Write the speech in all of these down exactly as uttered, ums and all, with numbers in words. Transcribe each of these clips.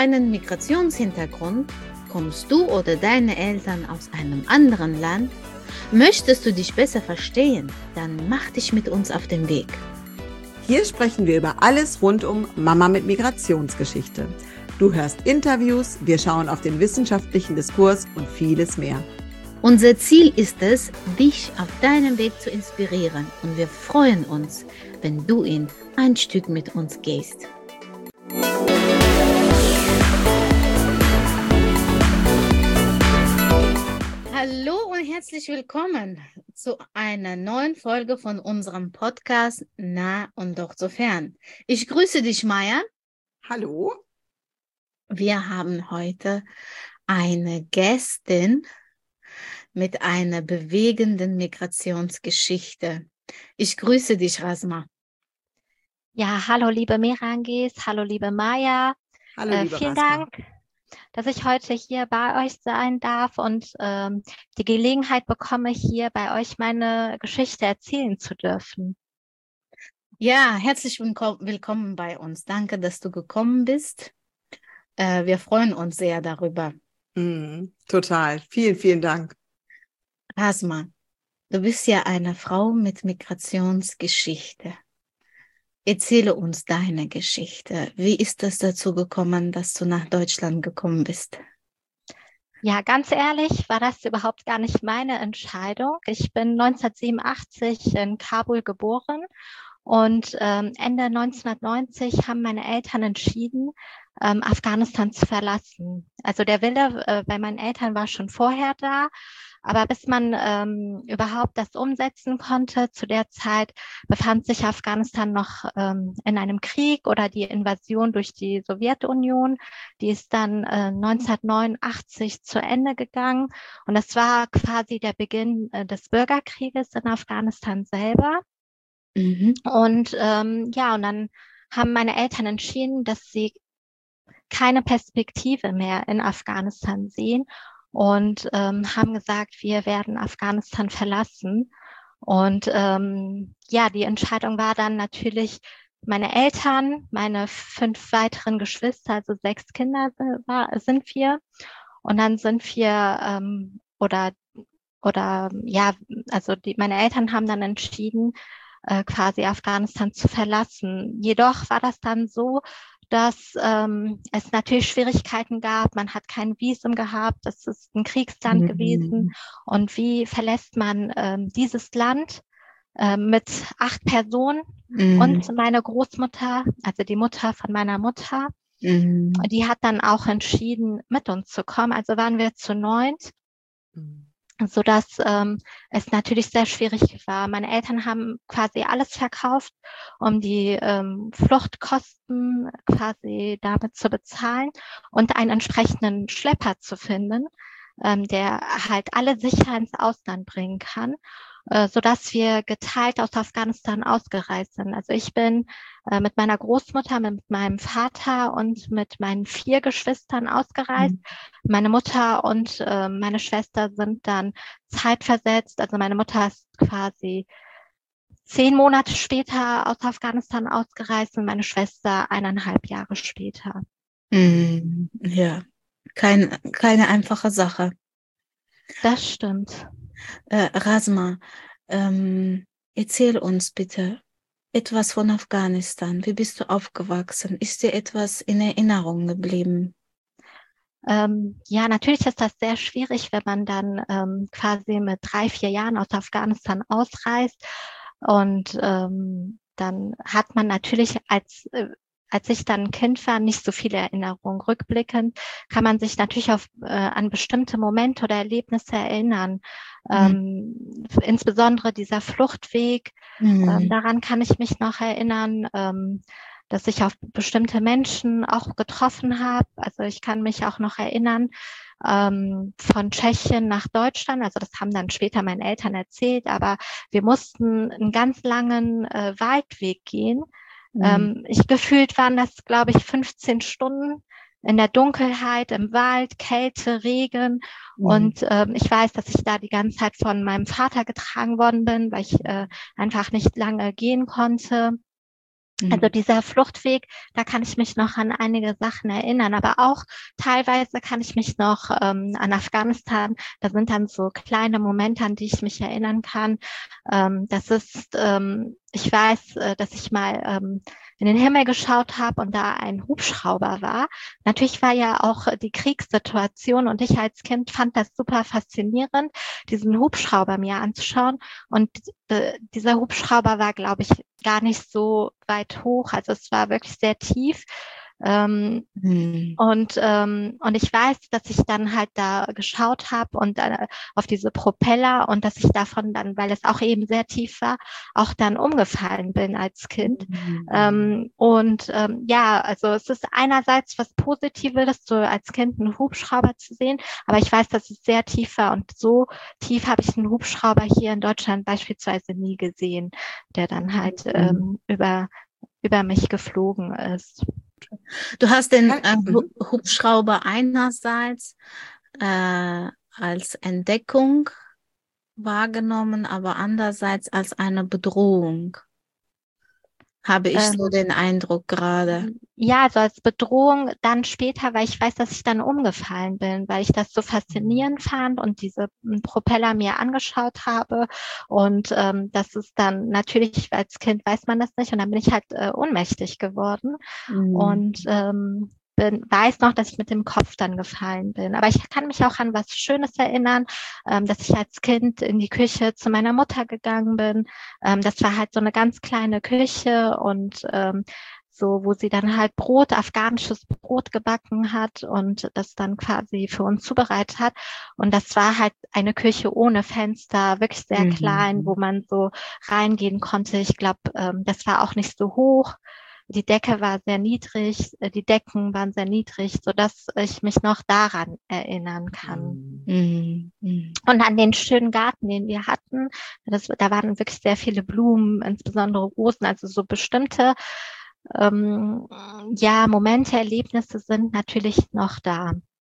einen Migrationshintergrund? Kommst du oder deine Eltern aus einem anderen Land? Möchtest du dich besser verstehen? Dann mach dich mit uns auf den Weg. Hier sprechen wir über alles rund um Mama mit Migrationsgeschichte. Du hörst Interviews, wir schauen auf den wissenschaftlichen Diskurs und vieles mehr. Unser Ziel ist es, dich auf deinem Weg zu inspirieren, und wir freuen uns, wenn du ihn ein Stück mit uns gehst. Hallo und herzlich willkommen zu einer neuen Folge von unserem Podcast Nah und doch so fern. Ich grüße dich, Maya. Hallo. Wir haben heute eine Gästin mit einer bewegenden Migrationsgeschichte. Ich grüße dich, Rasma. Ja, hallo liebe Merangis, hallo liebe Maya. Hallo äh, liebe Vielen Rasma. Dank, dass ich heute hier bei euch sein darf und ähm, die Gelegenheit bekomme, hier bei euch meine Geschichte erzählen zu dürfen. Ja, herzlich willkommen bei uns. Danke, dass du gekommen bist. Äh, wir freuen uns sehr darüber. Mm, total. Vielen, vielen Dank. Rasma, du bist ja eine Frau mit Migrationsgeschichte. Erzähle uns deine Geschichte. Wie ist es dazu gekommen, dass du nach Deutschland gekommen bist? Ja, ganz ehrlich, war das überhaupt gar nicht meine Entscheidung. Ich bin neunzehnhundertsiebenundachtzig in Kabul geboren und ähm, Ende neunzehnhundertneunzig haben meine Eltern entschieden, ähm, Afghanistan zu verlassen. Also der Wille äh, bei meinen Eltern war schon vorher da, aber bis man ähm, überhaupt das umsetzen konnte, zu der Zeit befand sich Afghanistan noch ähm, in einem Krieg oder die Invasion durch die Sowjetunion. Die ist dann äh, neunzehnhundertneunundachtzig zu Ende gegangen und das war quasi der Beginn äh, des Bürgerkrieges in Afghanistan selber. Mhm. Und ähm, ja, und dann haben meine Eltern entschieden, dass sie keine Perspektive mehr in Afghanistan sehen und ähm, haben gesagt, wir werden Afghanistan verlassen. Und ähm, ja, die Entscheidung war dann natürlich, meine Eltern, meine fünf weiteren Geschwister, also sechs Kinder war, sind wir. Und dann sind wir, ähm, oder, oder ja, also die, meine Eltern haben dann entschieden, äh, quasi Afghanistan zu verlassen. Jedoch war das dann so, dass ähm, es natürlich Schwierigkeiten gab. Man hat kein Visum gehabt. Das ist ein Kriegsland Mhm. gewesen. Und wie verlässt man ähm, dieses Land äh, mit acht Personen? Mhm. Und meine Großmutter, also die Mutter von meiner Mutter, Mhm. die hat dann auch entschieden, mit uns zu kommen. Also waren wir zu neunt. Mm. So dass ähm, es natürlich sehr schwierig war. Meine Eltern haben quasi alles verkauft, um die ähm, Fluchtkosten quasi damit zu bezahlen und einen entsprechenden Schlepper zu finden, ähm, der halt alle sicher ins Ausland bringen kann, äh, so dass wir geteilt aus Afghanistan ausgereist sind. Also ich bin äh, mit meiner Großmutter, mit meinem Vater und mit meinen vier Geschwistern ausgereist. Mhm. Meine Mutter und äh, meine Schwester sind dann zeitversetzt. Also meine Mutter ist quasi zehn Monate später aus Afghanistan ausgereist und meine Schwester eineinhalb Jahre später. Mhm. Ja, Kein, keine einfache Sache. Das stimmt. Äh, Rasma, ähm, erzähl uns bitte etwas von Afghanistan. Wie bist du aufgewachsen? Ist dir etwas in Erinnerung geblieben? Ähm, ja, natürlich ist das sehr schwierig, wenn man dann ähm, quasi mit drei, vier Jahren aus Afghanistan ausreist. Und ähm, dann hat man natürlich als äh, als ich dann ein Kind war, nicht so viele Erinnerungen. Rückblickend kann man sich natürlich auf, äh, an bestimmte Momente oder Erlebnisse erinnern. Ähm, insbesondere dieser Fluchtweg, Mhm. ähm, daran kann ich mich noch erinnern, ähm, dass ich auf bestimmte Menschen auch getroffen habe. Also ich kann mich auch noch erinnern, ähm, von Tschechien nach Deutschland. Also das haben dann später meine Eltern erzählt, aber wir mussten einen ganz langen äh, Waldweg gehen. Mhm. Ähm, ich gefühlt waren das, glaube ich, fünfzehn Stunden in der Dunkelheit, im Wald, Kälte, Regen. Mhm. Und ähm, ich weiß, dass ich da die ganze Zeit von meinem Vater getragen worden bin, weil ich äh, einfach nicht lange gehen konnte. Also dieser Fluchtweg, da kann ich mich noch an einige Sachen erinnern, aber auch teilweise kann ich mich noch ähm, an Afghanistan, da sind dann so kleine Momente, an die ich mich erinnern kann. Ähm, das ist, ähm, ich weiß, äh, dass ich mal ähm, in den Himmel geschaut habe und da ein Hubschrauber war. Natürlich war ja auch die Kriegssituation und ich als Kind fand das super faszinierend, diesen Hubschrauber mir anzuschauen. Und äh, dieser Hubschrauber war, glaube ich, gar nicht so weit hoch. Also es war wirklich sehr tief. Ähm, mhm. und, ähm, und ich weiß, dass ich dann halt da geschaut habe und äh, auf diese Propeller und dass ich davon dann, weil es auch eben sehr tief war, auch dann umgefallen bin als Kind. Mhm. Ähm, und ähm, ja, also es ist einerseits was Positives, so als Kind einen Hubschrauber zu sehen, aber ich weiß, dass es sehr tief war und so tief habe ich einen Hubschrauber hier in Deutschland beispielsweise nie gesehen, der dann halt mhm. ähm, über, über mich geflogen ist. Du hast den äh, Hubschrauber einerseits äh, als Entdeckung wahrgenommen, aber andererseits als eine Bedrohung. Habe ich ähm, so den Eindruck gerade. Ja, also als Bedrohung dann später, weil ich weiß, dass ich dann umgefallen bin, weil ich das so faszinierend fand und diese Propeller mir angeschaut habe. Und ähm, das ist dann natürlich, als Kind weiß man das nicht und dann bin ich halt äh, ohnmächtig geworden. Mhm. Und ähm, bin, weiß noch, dass ich mit dem Kopf dann gefallen bin. Aber ich kann mich auch an was Schönes erinnern, ähm, dass ich als Kind in die Küche zu meiner Mutter gegangen bin. Ähm, das war halt so eine ganz kleine Küche und ähm, so, wo sie dann halt Brot, afghanisches Brot gebacken hat und das dann quasi für uns zubereitet hat. Und das war halt eine Küche ohne Fenster, wirklich sehr mhm. klein, wo man so reingehen konnte. Ich glaube, ähm, das war auch nicht so hoch. Die Decke war sehr niedrig, die Decken waren sehr niedrig, sodass ich mich noch daran erinnern kann. Mhm. Mhm. Und an den schönen Garten, den wir hatten, das, da waren wirklich sehr viele Blumen, insbesondere Rosen, also so bestimmte ähm, ja, Momente, Erlebnisse sind natürlich noch da.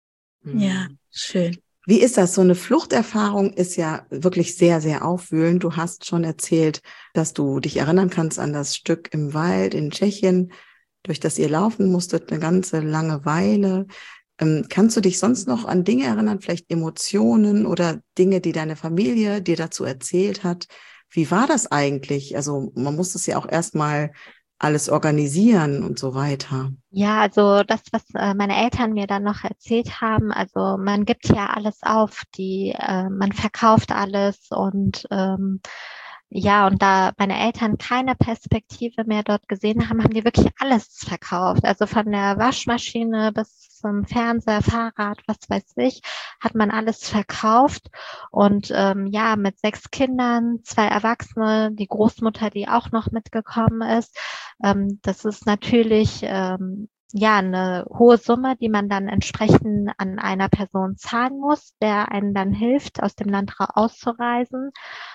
Ja, schön. Wie ist das? So eine Fluchterfahrung ist ja wirklich sehr, sehr aufwühlend. Du hast schon erzählt, dass du dich erinnern kannst an das Stück im Wald in Tschechien, durch das ihr laufen musstet, eine ganze lange Weile. Ähm, kannst du dich sonst noch an Dinge erinnern, vielleicht Emotionen oder Dinge, die deine Familie dir dazu erzählt hat? Wie war das eigentlich? Also man muss das ja auch erstmal alles organisieren und so weiter. Ja, also das, was äh, meine Eltern mir dann noch erzählt haben, also man gibt ja alles auf, die, äh, man verkauft alles und ähm, ja, und da meine Eltern keine Perspektive mehr dort gesehen haben, haben die wirklich alles verkauft. Also von der Waschmaschine bis zum Fernseher, Fahrrad, was weiß ich, hat man alles verkauft. Und ähm, ja, mit sechs Kindern, zwei Erwachsene, die Großmutter, die auch noch mitgekommen ist, ähm, das ist natürlich ähm, ja eine hohe Summe, die man dann entsprechend an einer Person zahlen muss, der einen dann hilft, aus dem Land auszureisen.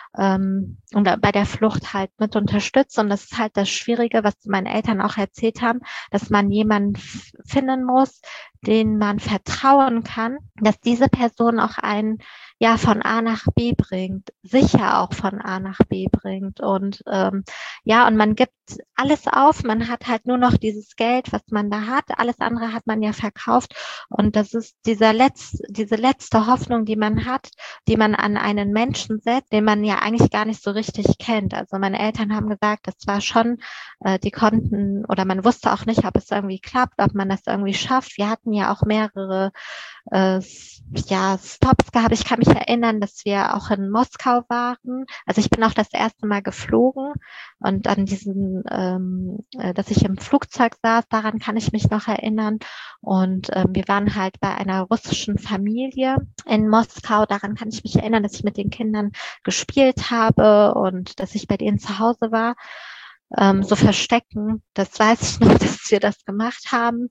Ähm, und bei der Flucht halt mit unterstützt. Und das ist halt das Schwierige, was meine Eltern auch erzählt haben, dass man jemanden finden muss, den man vertrauen kann, dass diese Person auch einen ja von A nach B bringt, sicher auch von A nach B bringt. Und ähm, ja, und man gibt alles auf, man hat halt nur noch dieses Geld, was man da hat, alles andere hat man ja verkauft. Und das ist dieser letzte, diese letzte Hoffnung, die man hat, die man an einen Menschen setzt, den man ja eigentlich gar nicht so richtig kennt. Also meine Eltern haben gesagt, das war schon, äh, die konnten, oder man wusste auch nicht, ob es irgendwie klappt, ob man das irgendwie schafft. Wir hatten ja auch mehrere äh, ja, Stops gehabt. Ich kann mich erinnern, dass wir auch in Moskau waren. Also ich bin auch das erste Mal geflogen und an diesen, ähm, äh, dass ich im Flugzeug saß, daran kann ich mich noch erinnern. Und ähm, wir waren halt bei einer russischen Familie in Moskau. Daran kann ich mich erinnern, dass ich mit den Kindern gespielt habe und dass ich bei denen zu Hause war. Ähm, so verstecken, das weiß ich noch, dass wir das gemacht haben.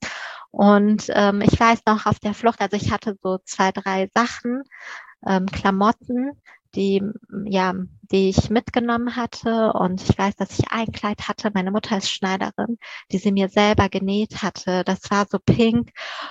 Und ähm, ich weiß noch auf der Flucht, also ich hatte so zwei, drei Sachen, ähm, Klamotten, die, ja, die ich mitgenommen hatte. Und ich weiß, dass ich ein Kleid hatte. Meine Mutter ist Schneiderin, die sie mir selber genäht hatte. Das war so pink.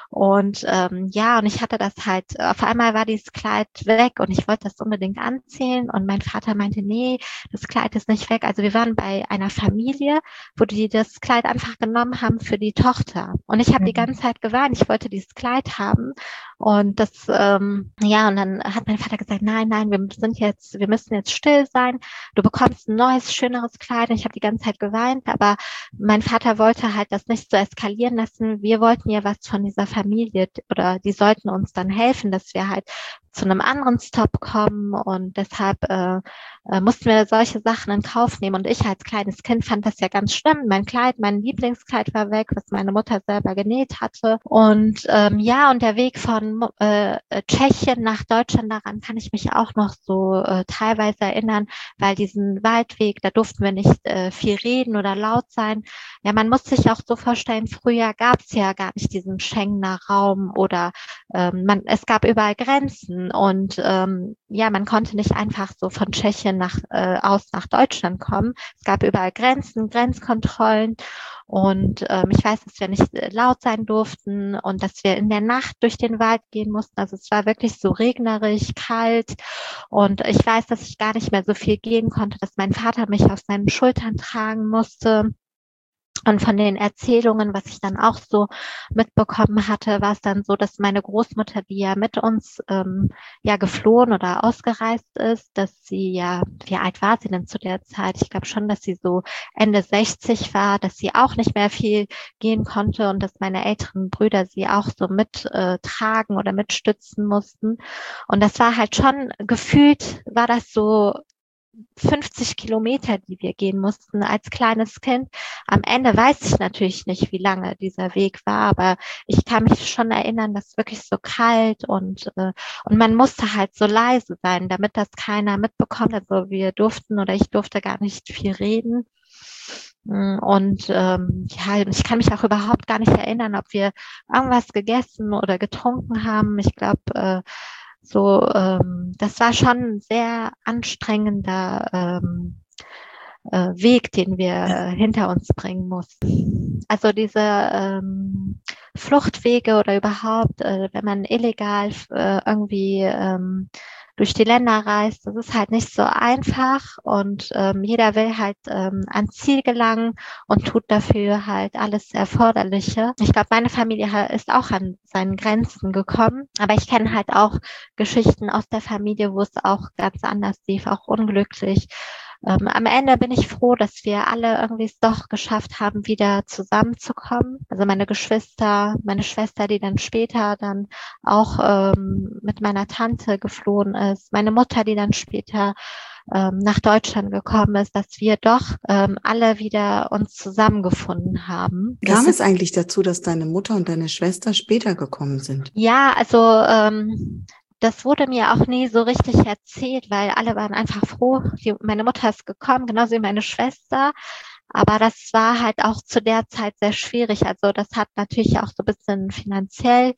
Und ähm, ja, und ich hatte das halt, auf einmal war dieses Kleid weg und ich wollte das unbedingt anziehen. Und mein Vater meinte, nee, das Kleid ist nicht weg. Also wir waren bei einer Familie, wo die das Kleid einfach genommen haben für die Tochter. Und ich habe mhm. die ganze Zeit geweint. Ich wollte dieses Kleid haben. Und das, ähm, ja, und dann hat mein Vater gesagt, nein, nein, wir sind jetzt, wir müssen jetzt still sein. Du bekommst ein neues, schöneres Kleid. Und ich habe die ganze Zeit geweint, aber mein Vater wollte halt das nicht so eskalieren lassen. Wir wollten ja was von dieser Familie oder die sollten uns dann helfen, dass wir halt zu einem anderen Stop kommen und deshalb äh, äh, mussten wir solche Sachen in Kauf nehmen und ich als kleines Kind fand das ja ganz schlimm. Mein Kleid, mein Lieblingskleid war weg, was meine Mutter selber genäht hatte und ähm, ja, und der Weg von äh, Tschechien nach Deutschland, daran kann ich mich auch noch so äh, teilweise erinnern, weil diesen Waldweg, da durften wir nicht äh, viel reden oder laut sein. Ja, man muss sich auch so vorstellen, früher gab es ja gar nicht diesen Schengener Raum oder ähm, man, es gab überall Grenzen. Und ähm, ja, man konnte nicht einfach so von Tschechien nach, äh, aus nach Deutschland kommen. Es gab überall Grenzen, Grenzkontrollen. Und ähm, ich weiß, dass wir nicht äh, laut sein durften und dass wir in der Nacht durch den Wald gehen mussten. Also es war wirklich so regnerisch, kalt. Und ich weiß, dass ich gar nicht mehr so viel gehen konnte, dass mein Vater mich auf seinen Schultern tragen musste. Und von den Erzählungen, was ich dann auch so mitbekommen hatte, war es dann so, dass meine Großmutter, die ja mit uns ähm, ja geflohen oder ausgereist ist, dass sie ja, wie alt war sie denn zu der Zeit? Ich glaube schon, dass sie so Ende sechzig war, dass sie auch nicht mehr viel gehen konnte und dass meine älteren Brüder sie auch so mittragen äh, oder mitstützen mussten. Und das war halt schon gefühlt, war das so fünfzig Kilometer, die wir gehen mussten als kleines Kind. Am Ende weiß ich natürlich nicht, wie lange dieser Weg war, aber ich kann mich schon erinnern, dass es wirklich so kalt und äh, und man musste halt so leise sein, damit das keiner mitbekommt. Also wir durften oder ich durfte gar nicht viel reden. Und ähm, ja, ich kann mich auch überhaupt gar nicht erinnern, ob wir irgendwas gegessen oder getrunken haben. Ich glaube, äh, So, ähm, das war schon ein sehr anstrengender ähm, äh, Weg, den wir äh, hinter uns bringen mussten. Also diese ähm, Fluchtwege oder überhaupt, äh, wenn man illegal äh, irgendwie ähm, durch die Länder reist, das ist halt nicht so einfach und ähm, jeder will halt ähm, ans Ziel gelangen und tut dafür halt alles Erforderliche. Ich glaube, meine Familie ist auch an seinen Grenzen gekommen, aber ich kenne halt auch Geschichten aus der Familie, wo es auch ganz anders lief, auch unglücklich. Ähm, am Ende bin ich froh, dass wir alle irgendwie es doch geschafft haben, wieder zusammenzukommen. Also meine Geschwister, meine Schwester, die dann später dann auch ähm, mit meiner Tante geflohen ist, meine Mutter, die dann später ähm, nach Deutschland gekommen ist, dass wir doch ähm, alle wieder uns zusammengefunden haben. Kam es eigentlich dazu, dass deine Mutter und deine Schwester später gekommen sind? Ja, also ähm, das wurde mir auch nie so richtig erzählt, weil alle waren einfach froh. Die, meine Mutter ist gekommen, genauso wie meine Schwester. Aber das war halt auch zu der Zeit sehr schwierig. Also das hat natürlich auch so ein bisschen finanziell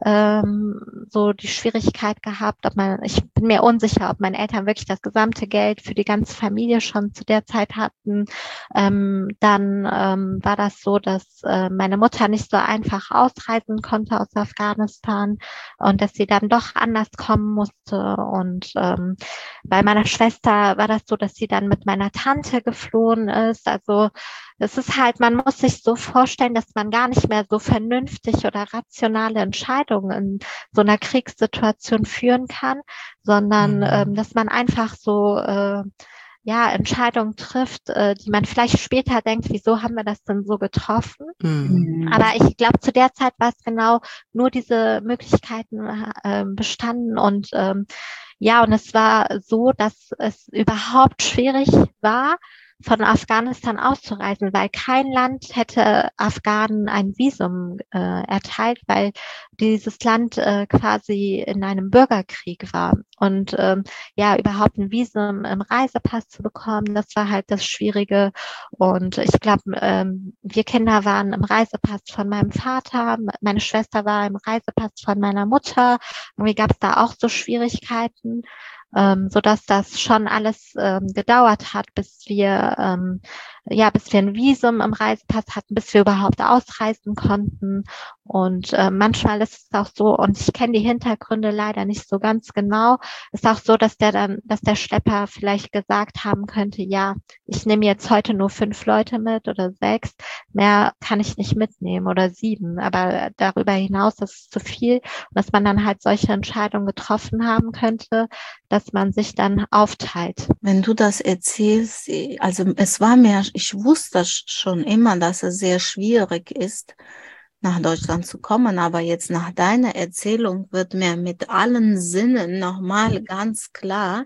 ähm, so die Schwierigkeit gehabt, ob man, ich bin mir unsicher, ob meine Eltern wirklich das gesamte Geld für die ganze Familie schon zu der Zeit hatten. Ähm, dann ähm, war das so, dass äh, meine Mutter nicht so einfach ausreisen konnte aus Afghanistan und dass sie dann doch anders kommen musste. Und ähm, bei meiner Schwester war das so, dass sie dann mit meiner Tante geflohen ist. Also es ist halt, man muss sich so vorstellen, dass man gar nicht mehr so vernünftig oder rationale Entscheidungen in so einer Kriegssituation führen kann, sondern mhm. ähm, dass man einfach so äh, ja Entscheidungen trifft, äh, die man vielleicht später denkt, wieso haben wir das denn so getroffen? Mhm. Aber ich glaube, zu der Zeit war es genau nur diese Möglichkeiten äh, bestanden und ähm, ja, und es war so, dass es überhaupt schwierig war, von Afghanistan auszureisen, weil kein Land hätte Afghanen ein Visum äh, erteilt, weil dieses Land äh, quasi in einem Bürgerkrieg war. Und ähm, ja, überhaupt ein Visum im Reisepass zu bekommen, das war halt das Schwierige. Und ich glaube, ähm, wir Kinder waren im Reisepass von meinem Vater, meine Schwester war im Reisepass von meiner Mutter. Irgendwie gab es da auch so Schwierigkeiten. ähm, so dass das schon alles ähm, gedauert hat, bis wir ähm, ja, bis wir ein Visum im Reisepass hatten, bis wir überhaupt ausreisen konnten. Und äh, manchmal ist es auch so, und ich kenne die Hintergründe leider nicht so ganz genau, ist auch so, dass der dann, dass der Schlepper vielleicht gesagt haben könnte, ja, ich nehme jetzt heute nur fünf Leute mit oder sechs, mehr kann ich nicht mitnehmen oder sieben, aber darüber hinaus ist es zu viel, und dass man dann halt solche Entscheidungen getroffen haben könnte, dass man sich dann aufteilt. Wenn du das erzählst, also es war mir, ich wusste schon immer, dass es sehr schwierig ist, nach Deutschland zu kommen, aber jetzt nach deiner Erzählung wird mir mit allen Sinnen nochmal ganz klar,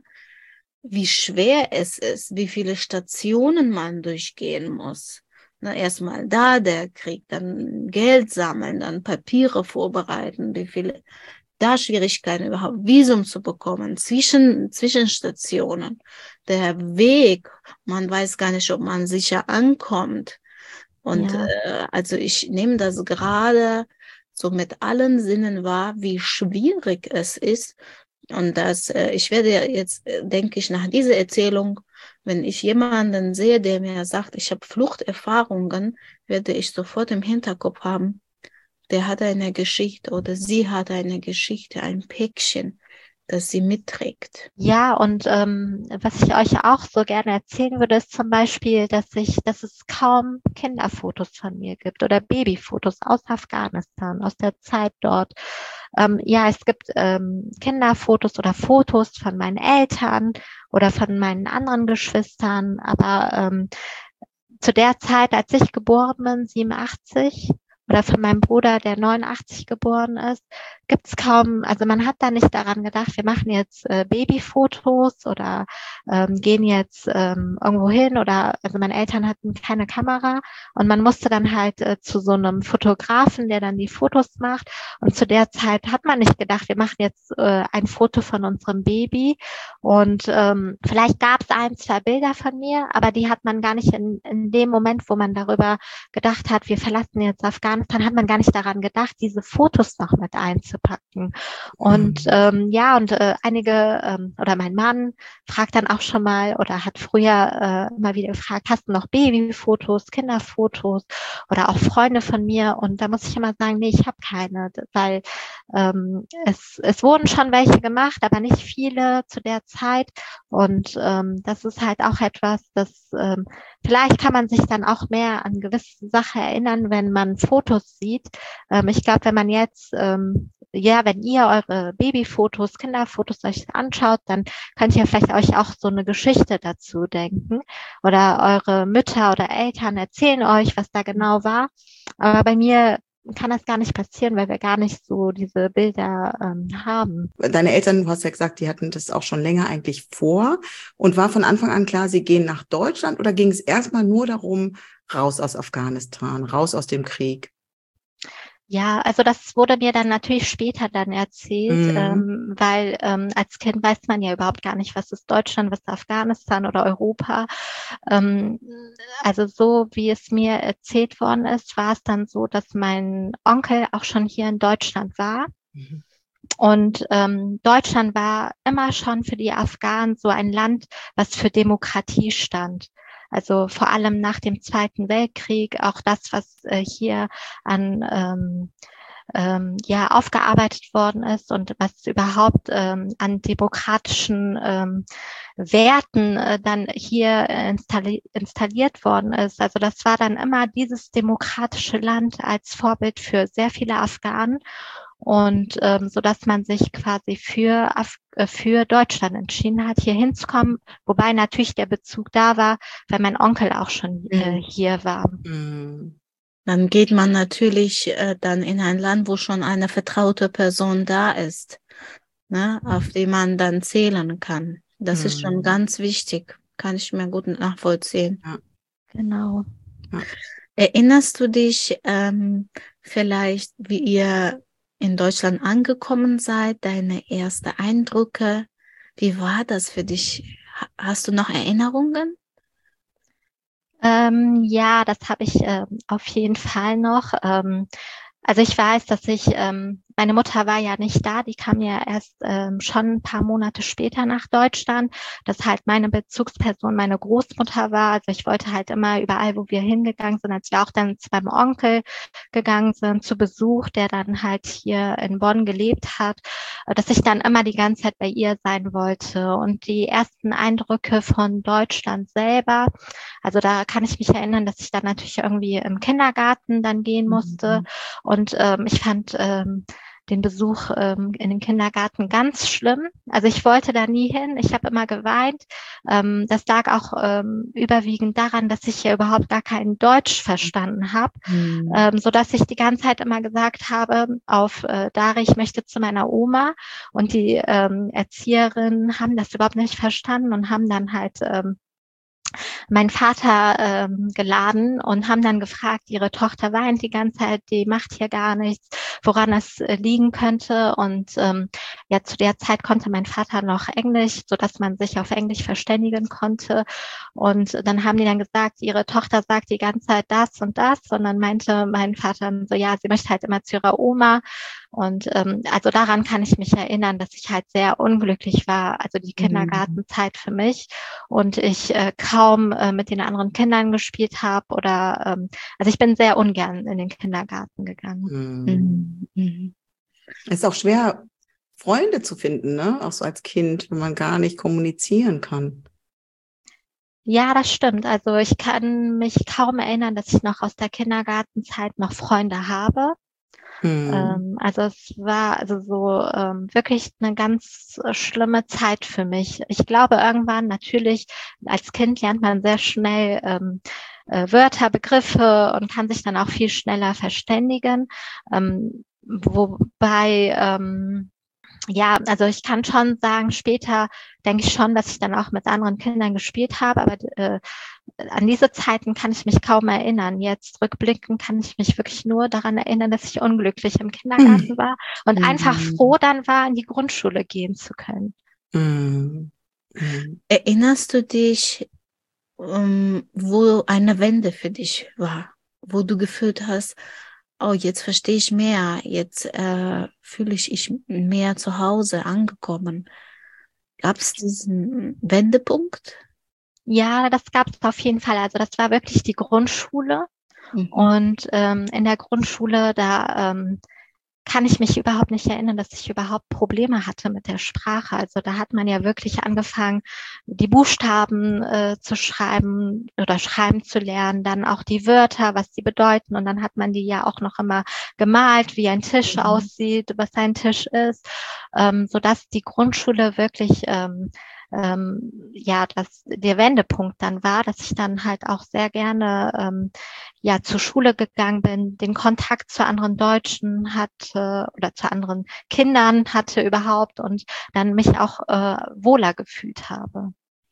wie schwer es ist, wie viele Stationen man durchgehen muss. Na, erstmal da der Krieg, dann Geld sammeln, dann Papiere vorbereiten, wie viele da Schwierigkeiten überhaupt Visum zu bekommen, zwischen Zwischenstationen, der Weg, man weiß gar nicht, ob man sicher ankommt. Und Ja. äh, also ich nehme das gerade so mit allen Sinnen wahr, wie schwierig es ist. Und das, äh, ich werde jetzt, äh, denke ich, nach dieser Erzählung, wenn ich jemanden sehe, der mir sagt, ich habe Fluchterfahrungen, werde ich sofort im Hinterkopf haben, der hat eine Geschichte oder sie hat eine Geschichte, ein Päckchen, das sie mitträgt. Ja, und ähm, was ich euch auch so gerne erzählen würde, ist zum Beispiel, dass ich, dass es kaum Kinderfotos von mir gibt oder Babyfotos aus Afghanistan, aus der Zeit dort. Ähm, ja, es gibt ähm, Kinderfotos oder Fotos von meinen Eltern oder von meinen anderen Geschwistern, aber ähm, zu der Zeit, als ich geboren bin, siebenundachtzig, oder von meinem Bruder, der neunundachtzig geboren ist, gibt es kaum, also man hat da nicht daran gedacht, wir machen jetzt äh, Babyfotos oder ähm, gehen jetzt ähm, irgendwo hin, oder, also meine Eltern hatten keine Kamera und man musste dann halt äh, zu so einem Fotografen, der dann die Fotos macht, und zu der Zeit hat man nicht gedacht, wir machen jetzt äh, ein Foto von unserem Baby, und ähm, vielleicht gab es ein, zwei Bilder von mir, aber die hat man gar nicht in, in dem Moment, wo man darüber gedacht hat, wir verlassen jetzt Afghanistan, hat man gar nicht daran gedacht, diese Fotos noch mit einzupacken. Und Mhm. ähm, ja, und äh, einige ähm, oder mein Mann fragt dann auch schon mal oder hat früher äh, immer wieder gefragt, hast du noch Babyfotos, Kinderfotos oder auch Freunde von mir? Und da muss ich immer sagen, nee, ich habe keine, weil ähm, es, es wurden schon welche gemacht, aber nicht viele zu der Zeit. Und ähm, das ist halt auch etwas, das ähm, vielleicht kann man sich dann auch mehr an gewisse Sachen erinnern, wenn man Fotos sieht. Ähm, ich glaube, wenn man jetzt, ähm, ja, wenn ihr eure Babyfotos, Kinderfotos euch anschaut, dann könnt ihr vielleicht euch auch so eine Geschichte dazu denken. Oder eure Mütter oder Eltern erzählen euch, was da genau war. Aber bei mir kann das gar nicht passieren, weil wir gar nicht so diese Bilder ähm, haben. Deine Eltern, du hast ja gesagt, die hatten das auch schon länger eigentlich vor. Und war von Anfang an klar, sie gehen nach Deutschland, oder ging es erstmal nur darum, raus aus Afghanistan, raus aus dem Krieg? Ja, also das wurde mir dann natürlich später dann erzählt, Mhm. ähm, weil ähm, als Kind weiß man ja überhaupt gar nicht, was ist Deutschland, was ist Afghanistan oder Europa. Ähm, also so wie es mir erzählt worden ist, war es dann so, dass mein Onkel auch schon hier in Deutschland war. Mhm. Und ähm, Deutschland war immer schon für die Afghanen so ein Land, was für Demokratie stand. Also vor allem nach dem Zweiten Weltkrieg, auch das, was äh, hier an ähm, ähm, ja aufgearbeitet worden ist und was überhaupt ähm, an demokratischen ähm, Werten äh, dann hier installi installiert worden ist. Also das war dann immer dieses demokratische Land als Vorbild für sehr viele Afghanen. Und ähm, so dass man sich quasi für, Af äh, für Deutschland entschieden hat, hier hinzukommen, wobei natürlich der Bezug da war, weil mein Onkel auch schon äh, hier war. Mhm. Dann geht man natürlich äh, dann in ein Land, wo schon eine vertraute Person da ist, ne, auf die man dann zählen kann. Das ist schon Mhm. ganz wichtig, kann ich mir gut nachvollziehen. Ja. Genau. Ja. Erinnerst du dich ähm, vielleicht, wie ihr in Deutschland angekommen seid, deine ersten Eindrücke? Wie war das für dich? Ha- Hast du noch Erinnerungen? Ähm, ja, das habe ich ähm, auf jeden Fall noch. Ähm, also ich weiß, dass ich, ähm, meine Mutter war ja nicht da, die kam ja erst ähm, schon ein paar Monate später nach Deutschland, dass halt meine Bezugsperson meine Großmutter war. Also ich wollte halt immer überall, wo wir hingegangen sind, als wir auch dann zu meinem Onkel gegangen sind, zu Besuch, der dann halt hier in Bonn gelebt hat, dass ich dann immer die ganze Zeit bei ihr sein wollte. Und die ersten Eindrücke von Deutschland selber, also da kann ich mich erinnern, dass ich dann natürlich irgendwie im Kindergarten dann gehen musste. Mhm. Und ähm, ich fand ähm, den Besuch ähm, in den Kindergarten ganz schlimm. Also ich wollte da nie hin. Ich habe immer geweint. Ähm, das lag auch ähm, überwiegend daran, dass ich ja überhaupt gar kein Deutsch verstanden habe, mhm. ähm, so dass ich die ganze Zeit immer gesagt habe, auf äh, Dari, ich möchte zu meiner Oma. Und die ähm, Erzieherinnen haben das überhaupt nicht verstanden und haben dann halt ähm, meinen Vater ähm, geladen und haben dann gefragt, ihre Tochter weint die ganze Zeit, die macht hier gar nichts, woran es äh, liegen könnte. Und ähm, ja, zu der Zeit konnte mein Vater noch Englisch, so dass man sich auf Englisch verständigen konnte. Und dann haben die dann gesagt, ihre Tochter sagt die ganze Zeit das und das. Und dann meinte mein Vater so, ja, sie möchte halt immer zu ihrer Oma. Und ähm, also daran kann ich mich erinnern, dass ich halt sehr unglücklich war, also die Kindergartenzeit für mich. Und ich äh, kaum äh, mit den anderen Kindern gespielt habe oder ähm, also ich bin sehr ungern in den Kindergarten gegangen. Mhm. Mhm. Es ist auch schwer, Freunde zu finden, ne? Auch so als Kind, wenn man gar nicht kommunizieren kann. Ja, das stimmt. Also ich kann mich kaum erinnern, dass ich noch aus der Kindergartenzeit noch Freunde habe. Mhm. Ähm, also es war also so ähm, wirklich eine ganz schlimme Zeit für mich. Ich glaube, irgendwann natürlich als Kind lernt man sehr schnell ähm, äh, Wörter, Begriffe und kann sich dann auch viel schneller verständigen. Ähm, wobei ähm, ja, also ich kann schon sagen, später denke ich schon, dass ich dann auch mit anderen Kindern gespielt habe, aber äh, an diese Zeiten kann ich mich kaum erinnern. Jetzt rückblickend kann ich mich wirklich nur daran erinnern, dass ich unglücklich im Kindergarten war und mhm. einfach froh dann war, in die Grundschule gehen zu können. Mhm. Mhm. Erinnerst du dich, um, wo eine Wende für dich war, wo du gefühlt hast, oh, jetzt verstehe ich mehr, jetzt äh, fühle ich mich mehr zu Hause angekommen. Gab es diesen Wendepunkt? Ja, das gab es auf jeden Fall. Also das war wirklich die Grundschule. Mhm. Und ähm, in der Grundschule, da ähm, kann ich mich überhaupt nicht erinnern, dass ich überhaupt Probleme hatte mit der Sprache. Also da hat man ja wirklich angefangen, die Buchstaben äh, zu schreiben oder schreiben zu lernen, dann auch die Wörter, was sie bedeuten. Und dann hat man die ja auch noch immer gemalt, wie ein Tisch mhm. aussieht, was ein Tisch ist, ähm, sodass die Grundschule wirklich ähm, ähm, ja, dass der Wendepunkt dann war, dass ich dann halt auch sehr gerne ähm, ja zur Schule gegangen bin, den Kontakt zu anderen Deutschen hatte oder zu anderen Kindern hatte überhaupt und dann mich auch äh, wohler gefühlt habe.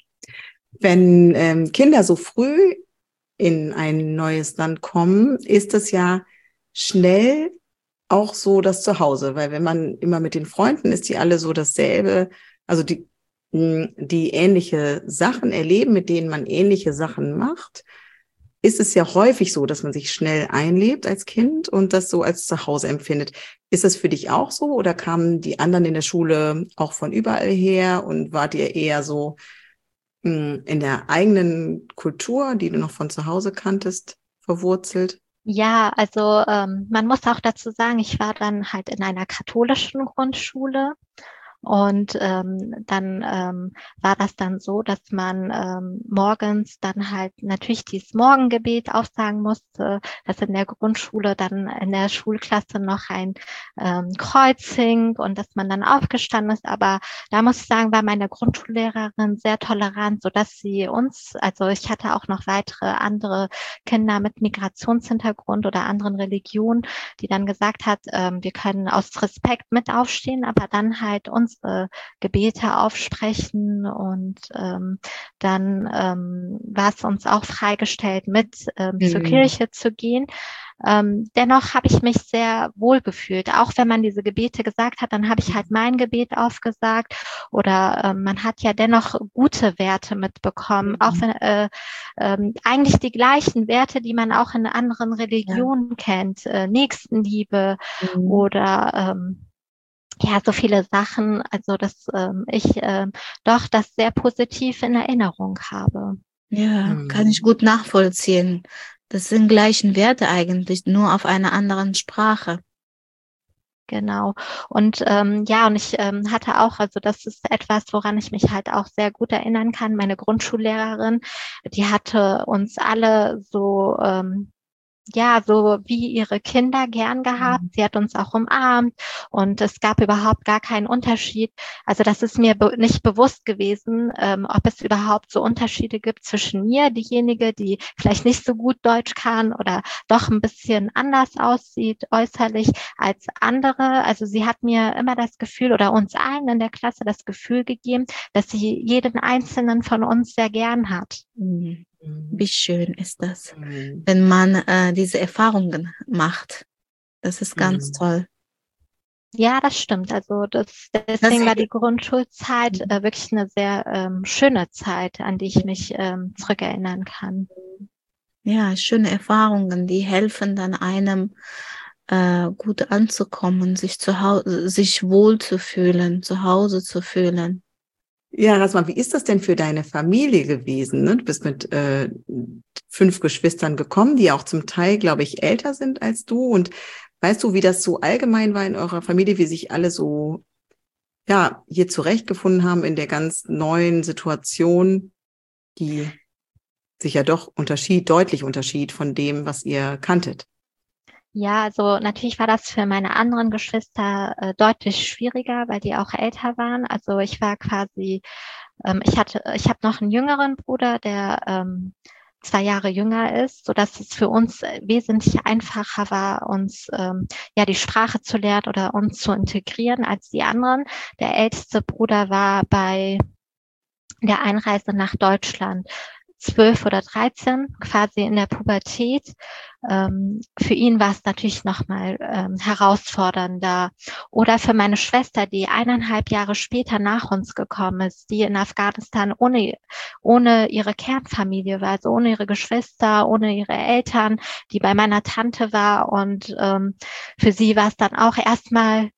Wenn ähm, Kinder so früh in ein neues Land kommen, ist es ja schnell auch so das Zuhause, weil wenn man immer mit den Freunden ist, die alle so dasselbe, also die die ähnliche Sachen erleben, mit denen man ähnliche Sachen macht, ist es ja häufig so, dass man sich schnell einlebt als Kind und das so als Zuhause empfindet. Ist das für dich auch so oder kamen die anderen in der Schule auch von überall her und wart ihr eher so mh, in der eigenen Kultur, die du noch von zu Hause kanntest, verwurzelt? Ja, also ähm, man muss auch dazu sagen, ich war dann halt in einer katholischen Grundschule. Und ähm, dann ähm, war das dann so, dass man ähm, morgens dann halt natürlich dieses Morgengebet aufsagen musste, dass in der Grundschule dann in der Schulklasse noch ein ähm, Kreuz hing und dass man dann aufgestanden ist. Aber da muss ich sagen, war meine Grundschullehrerin sehr tolerant, so dass sie uns, also ich hatte auch noch weitere andere Kinder mit Migrationshintergrund oder anderen Religionen, die dann gesagt hat, ähm, wir können aus Respekt mit aufstehen, aber dann halt uns unsere Gebete aufsprechen und ähm, dann ähm, war es uns auch freigestellt, mit ähm, mhm. zur Kirche zu gehen. Ähm, dennoch habe ich mich sehr wohl gefühlt, auch wenn man diese Gebete gesagt hat, dann habe ich halt mein Gebet aufgesagt oder äh, man hat ja dennoch gute Werte mitbekommen, mhm. auch wenn äh, äh, eigentlich die gleichen Werte, die man auch in anderen Religionen ja. kennt, äh, Nächstenliebe mhm. oder ähm, ja, so viele Sachen, also dass ähm, ich äh, doch das sehr positiv in Erinnerung habe. Ja, mhm. kann ich gut nachvollziehen. Das sind gleichen Werte eigentlich, nur auf einer anderen Sprache. Genau. Und ähm, ja, und ich ähm, hatte auch, also das ist etwas, woran ich mich halt auch sehr gut erinnern kann. Meine Grundschullehrerin, die hatte uns alle so ähm, ja, so wie ihre Kinder gern gehabt. Sie hat uns auch umarmt und es gab überhaupt gar keinen Unterschied. Also das ist mir be- nicht bewusst gewesen, ähm, ob es überhaupt so Unterschiede gibt zwischen mir, diejenige, die vielleicht nicht so gut Deutsch kann oder doch ein bisschen anders aussieht äußerlich als andere. Also sie hat mir immer das Gefühl oder uns allen in der Klasse das Gefühl gegeben, dass sie jeden einzelnen von uns sehr gern hat. Mhm. Wie schön ist das, mhm. wenn man äh, diese Erfahrungen macht. Das ist ganz mhm. toll. Ja, das stimmt. Also das, deswegen das war die Grundschulzeit äh, wirklich eine sehr ähm, schöne Zeit, an die ich mich ähm, zurückerinnern kann. Ja, schöne Erfahrungen, die helfen dann einem äh, gut anzukommen, sich zu Hause, sich wohl zu fühlen, zu Hause zu fühlen. Ja, Rasma, wie ist das denn für deine Familie gewesen? Ne? Du bist mit äh, fünf Geschwistern gekommen, die auch zum Teil, glaube ich, älter sind als du. Und weißt du, wie das so allgemein war in eurer Familie, wie sich alle so ja hier zurechtgefunden haben in der ganz neuen Situation, die sich ja doch unterschied, deutlich unterschied von dem, was ihr kanntet? Ja, also natürlich war das für meine anderen Geschwister äh, deutlich schwieriger, weil die auch älter waren. Also ich war quasi, ähm, ich hatte, ich habe noch einen jüngeren Bruder, der ähm, zwei Jahre jünger ist, so dass es für uns wesentlich einfacher war, uns ähm, ja die Sprache zu lernen oder uns zu integrieren als die anderen. Der älteste Bruder war bei der Einreise nach Deutschland zwölf oder dreizehn, quasi in der Pubertät. Ähm, für ihn war es natürlich nochmal ähm, herausfordernder. Oder für meine Schwester, die eineinhalb Jahre später nach uns gekommen ist, die in Afghanistan ohne, ohne ihre Kernfamilie war, also ohne ihre Geschwister, ohne ihre Eltern, die bei meiner Tante war. Und ähm, für sie war es dann auch erstmal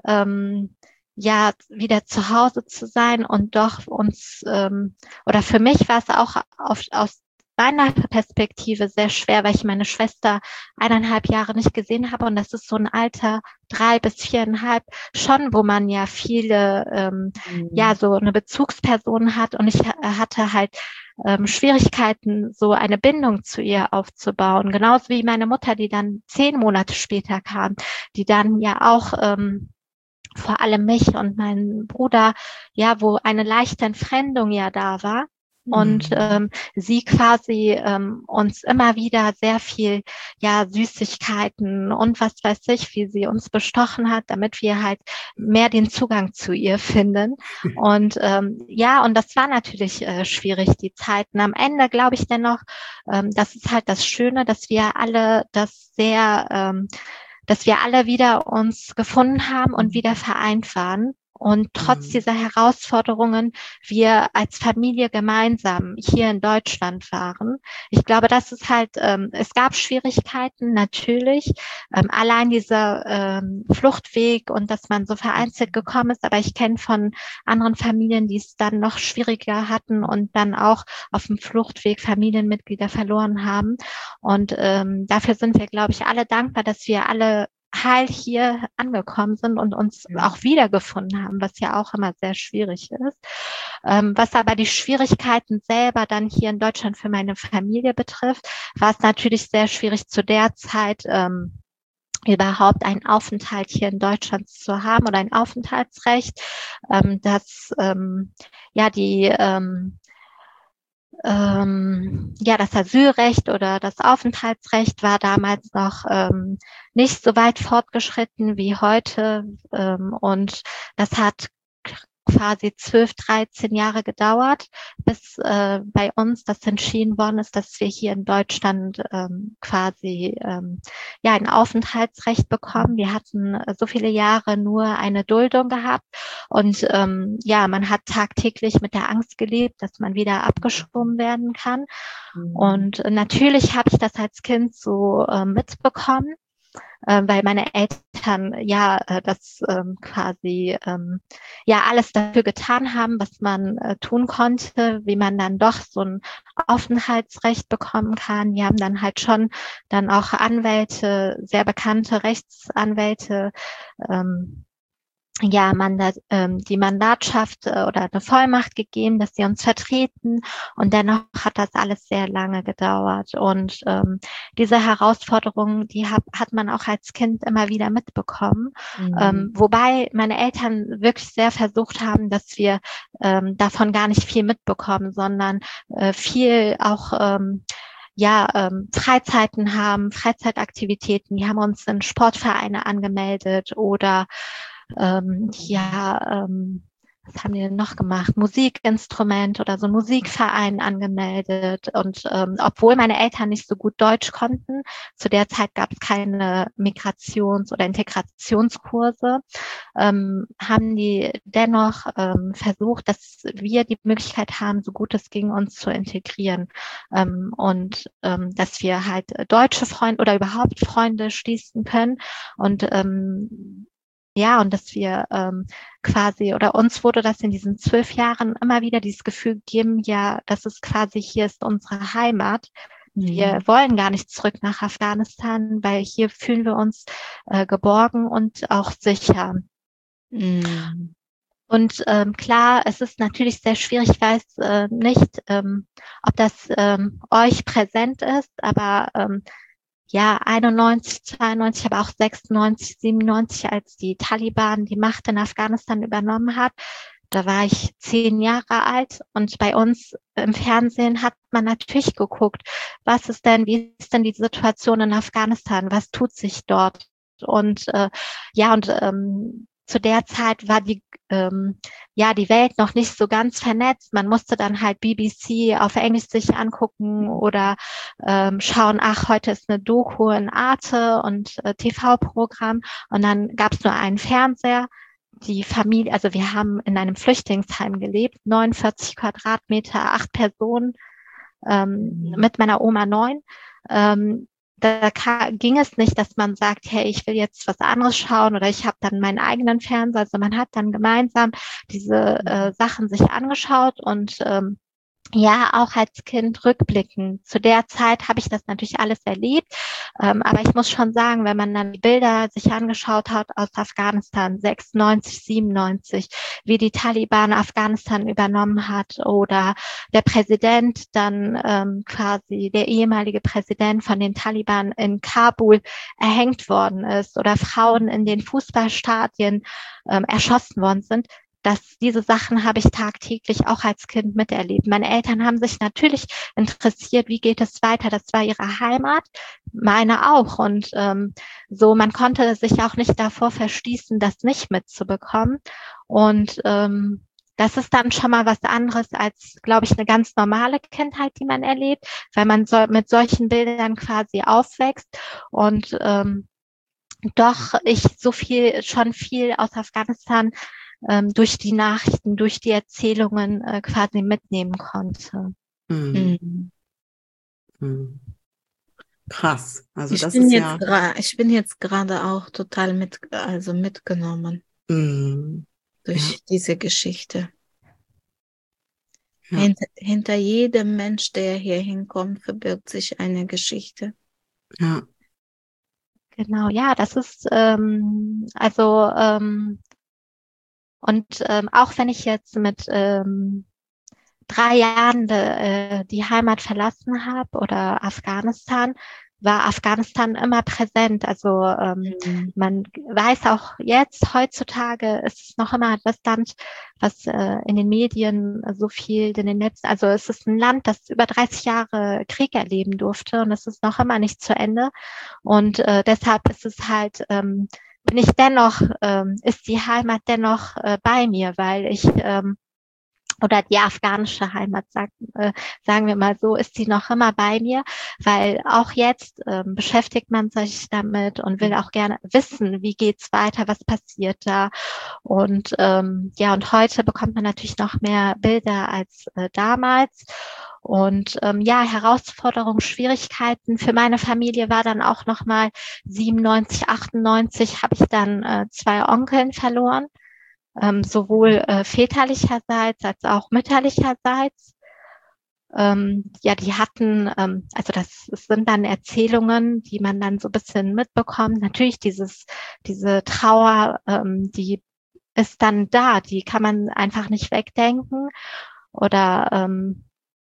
ähm, ja, wieder zu Hause zu sein und doch uns, ähm, oder für mich war es auch auf, aus meiner Perspektive sehr schwer, weil ich meine Schwester eineinhalb Jahre nicht gesehen habe und das ist so ein Alter, drei bis viereinhalb, schon, wo man ja viele, ähm, mhm. ja, so eine Bezugsperson hat und ich hatte halt ähm, Schwierigkeiten, so eine Bindung zu ihr aufzubauen, genauso wie meine Mutter, die dann zehn Monate später kam, die dann ja auch, ähm, vor allem mich und meinen Bruder, ja, wo eine leichte Entfremdung ja da war. Und mhm. ähm, sie quasi ähm, uns immer wieder sehr viel, ja, Süßigkeiten und was weiß ich, wie sie uns bestochen hat, damit wir halt mehr den Zugang zu ihr finden. Und ähm, ja, und das war natürlich äh, schwierig, die Zeiten. Am Ende glaube ich dennoch, ähm, das ist halt das Schöne, dass wir alle das sehr ähm, dass wir alle wieder uns gefunden haben und wieder vereint waren. Und trotz mhm. dieser Herausforderungen wir als Familie gemeinsam hier in Deutschland waren. Ich glaube, das ist halt, ähm, es gab Schwierigkeiten natürlich, ähm, allein dieser ähm, Fluchtweg und dass man so vereinzelt gekommen ist. Aber ich kenne von anderen Familien, die es dann noch schwieriger hatten und dann auch auf dem Fluchtweg Familienmitglieder verloren haben. Und ähm, dafür sind wir, glaube ich, alle dankbar, dass wir alle heil hier angekommen sind und uns ja. auch wiedergefunden haben, was ja auch immer sehr schwierig ist. Ähm, was aber die Schwierigkeiten selber dann hier in Deutschland für meine Familie betrifft, war es natürlich sehr schwierig zu der Zeit, ähm, überhaupt einen Aufenthalt hier in Deutschland zu haben oder ein Aufenthaltsrecht, ähm, das ähm, ja die ähm, Ähm, ja, das Asylrecht oder das Aufenthaltsrecht war damals noch ähm, nicht so weit fortgeschritten wie heute. Ähm, und das hat quasi zwölf, dreizehn Jahre gedauert, bis äh, bei uns das entschieden worden ist, dass wir hier in Deutschland ähm, quasi ähm, ja ein Aufenthaltsrecht bekommen. Wir hatten äh, so viele Jahre nur eine Duldung gehabt und ähm, ja, man hat tagtäglich mit der Angst gelebt, dass man wieder abgeschoben werden kann. Mhm. Und äh, natürlich habe ich das als Kind so äh, mitbekommen, äh, weil meine Eltern ja äh, das ähm, quasi ähm, ja alles dafür getan haben, was man äh, tun konnte, wie man dann doch so ein Aufenthaltsrecht bekommen kann. Die haben dann halt schon dann auch Anwälte, sehr bekannte Rechtsanwälte, ähm, ja, Mandat, ähm, die Mandatschaft äh, oder eine Vollmacht gegeben, dass sie uns vertreten. Und dennoch hat das alles sehr lange gedauert. Und ähm, diese Herausforderungen, die hab, hat man auch als Kind immer wieder mitbekommen. Mhm. Ähm, wobei meine Eltern wirklich sehr versucht haben, dass wir ähm, davon gar nicht viel mitbekommen, sondern äh, viel auch ähm, ja, ähm, Freizeiten haben, Freizeitaktivitäten. Die haben uns in Sportvereine angemeldet oder Ähm, ja, ähm, was haben die denn noch gemacht? Musikinstrument oder so ein Musikverein angemeldet. Und ähm, obwohl meine Eltern nicht so gut Deutsch konnten, zu der Zeit gab es keine Migrations- oder Integrationskurse, ähm, haben die dennoch ähm, versucht, dass wir die Möglichkeit haben, so gut es ging, uns zu integrieren. Ähm, und ähm, dass wir halt deutsche Freunde oder überhaupt Freunde schließen können. Und ähm, Ja, und dass wir ähm, quasi, oder uns wurde das in diesen zwölf Jahren immer wieder dieses Gefühl gegeben, ja, das ist quasi, hier ist unsere Heimat. Mhm. Wir wollen gar nicht zurück nach Afghanistan, weil hier fühlen wir uns äh, geborgen und auch sicher. Mhm. Und ähm, klar, es ist natürlich sehr schwierig, ich weiß äh, nicht, ähm, ob das ähm, euch präsent ist, aber ähm, ja, einundneunzig, zweiundneunzig, aber auch sechsundneunzig, siebenundneunzig, als die Taliban die Macht in Afghanistan übernommen hat. Da war ich zehn Jahre alt und bei uns im Fernsehen hat man natürlich geguckt, was ist denn, wie ist denn die Situation in Afghanistan, was tut sich dort? Und äh, ja, und ähm, zu der Zeit war die ähm, ja die Welt noch nicht so ganz vernetzt. Man musste dann halt B B C auf Englisch sich angucken oder ähm, schauen, ach, heute ist eine Doku in Arte und äh, T V-Programm. Und dann gab es nur einen Fernseher. Die Familie, also wir haben in einem Flüchtlingsheim gelebt, neunundvierzig Quadratmeter, acht Personen, ähm, mhm. mit meiner Oma neun. Ähm, Da ging es nicht, dass man sagt, hey, ich will jetzt was anderes schauen oder ich habe dann meinen eigenen Fernseher. Also man hat dann gemeinsam diese äh, Sachen sich angeschaut und ähm, ja, auch als Kind rückblickend. Zu der Zeit habe ich das natürlich alles erlebt. Ähm, aber ich muss schon sagen, wenn man dann die Bilder sich angeschaut hat aus Afghanistan, sechsundneunzig, siebenundneunzig, wie die Taliban Afghanistan übernommen hat oder der Präsident dann ähm, quasi, der ehemalige Präsident von den Taliban in Kabul erhängt worden ist oder Frauen in den Fußballstadien ähm, erschossen worden sind, dass diese Sachen habe ich tagtäglich auch als Kind miterlebt. Meine Eltern haben sich natürlich interessiert, wie geht es weiter? Das war ihre Heimat, meine auch. Und ähm, so, man konnte sich auch nicht davor verschließen, das nicht mitzubekommen. Und ähm, das ist dann schon mal was anderes als, glaube ich, eine ganz normale Kindheit, die man erlebt, weil man so, mit solchen Bildern quasi aufwächst und ähm, doch ich so viel, schon viel aus Afghanistan ähm, durch die Nachrichten, durch die Erzählungen äh, quasi mitnehmen konnte. Mhm. Mhm. Mhm. Krass. Also ich das bin ist jetzt ja. Ich bin jetzt gerade auch total mit, also mitgenommen mhm. durch ja. diese Geschichte. Ja. Hinter, hinter jedem Mensch, der hier hinkommt, verbirgt sich eine Geschichte. Ja. Genau, ja, das ist ähm, also ähm, und ähm, auch wenn ich jetzt mit ähm, drei Jahren de, äh, die Heimat verlassen habe oder Afghanistan, war Afghanistan immer präsent. Also ähm, mhm. man weiß auch jetzt, heutzutage ist es noch immer das Land, was äh, in den Medien so viel in den letzten, also es ist ein Land, das über dreißig Jahre Krieg erleben durfte und es ist noch immer nicht zu Ende. Und äh, deshalb ist es halt ähm, bin ich dennoch, ähm, ist die Heimat dennoch äh, bei mir, weil ich, ähm, oder die afghanische Heimat, sagt, äh, sagen wir mal so, ist sie noch immer bei mir, weil auch jetzt ähm, beschäftigt man sich damit und will auch gerne wissen, wie geht's weiter, was passiert da. Und ähm, ja, und heute bekommt man natürlich noch mehr Bilder als äh, damals. Und ähm, ja, Herausforderungen, Schwierigkeiten für meine Familie war dann auch nochmal siebenundneunzig, achtundneunzig habe ich dann äh, zwei Onkeln verloren, ähm, sowohl äh, väterlicherseits als auch mütterlicherseits. Ähm, ja, die hatten, ähm, also das, das sind dann Erzählungen, die man dann so ein bisschen mitbekommt. Natürlich dieses, diese Trauer, ähm, die ist dann da, die kann man einfach nicht wegdenken. Oder ähm,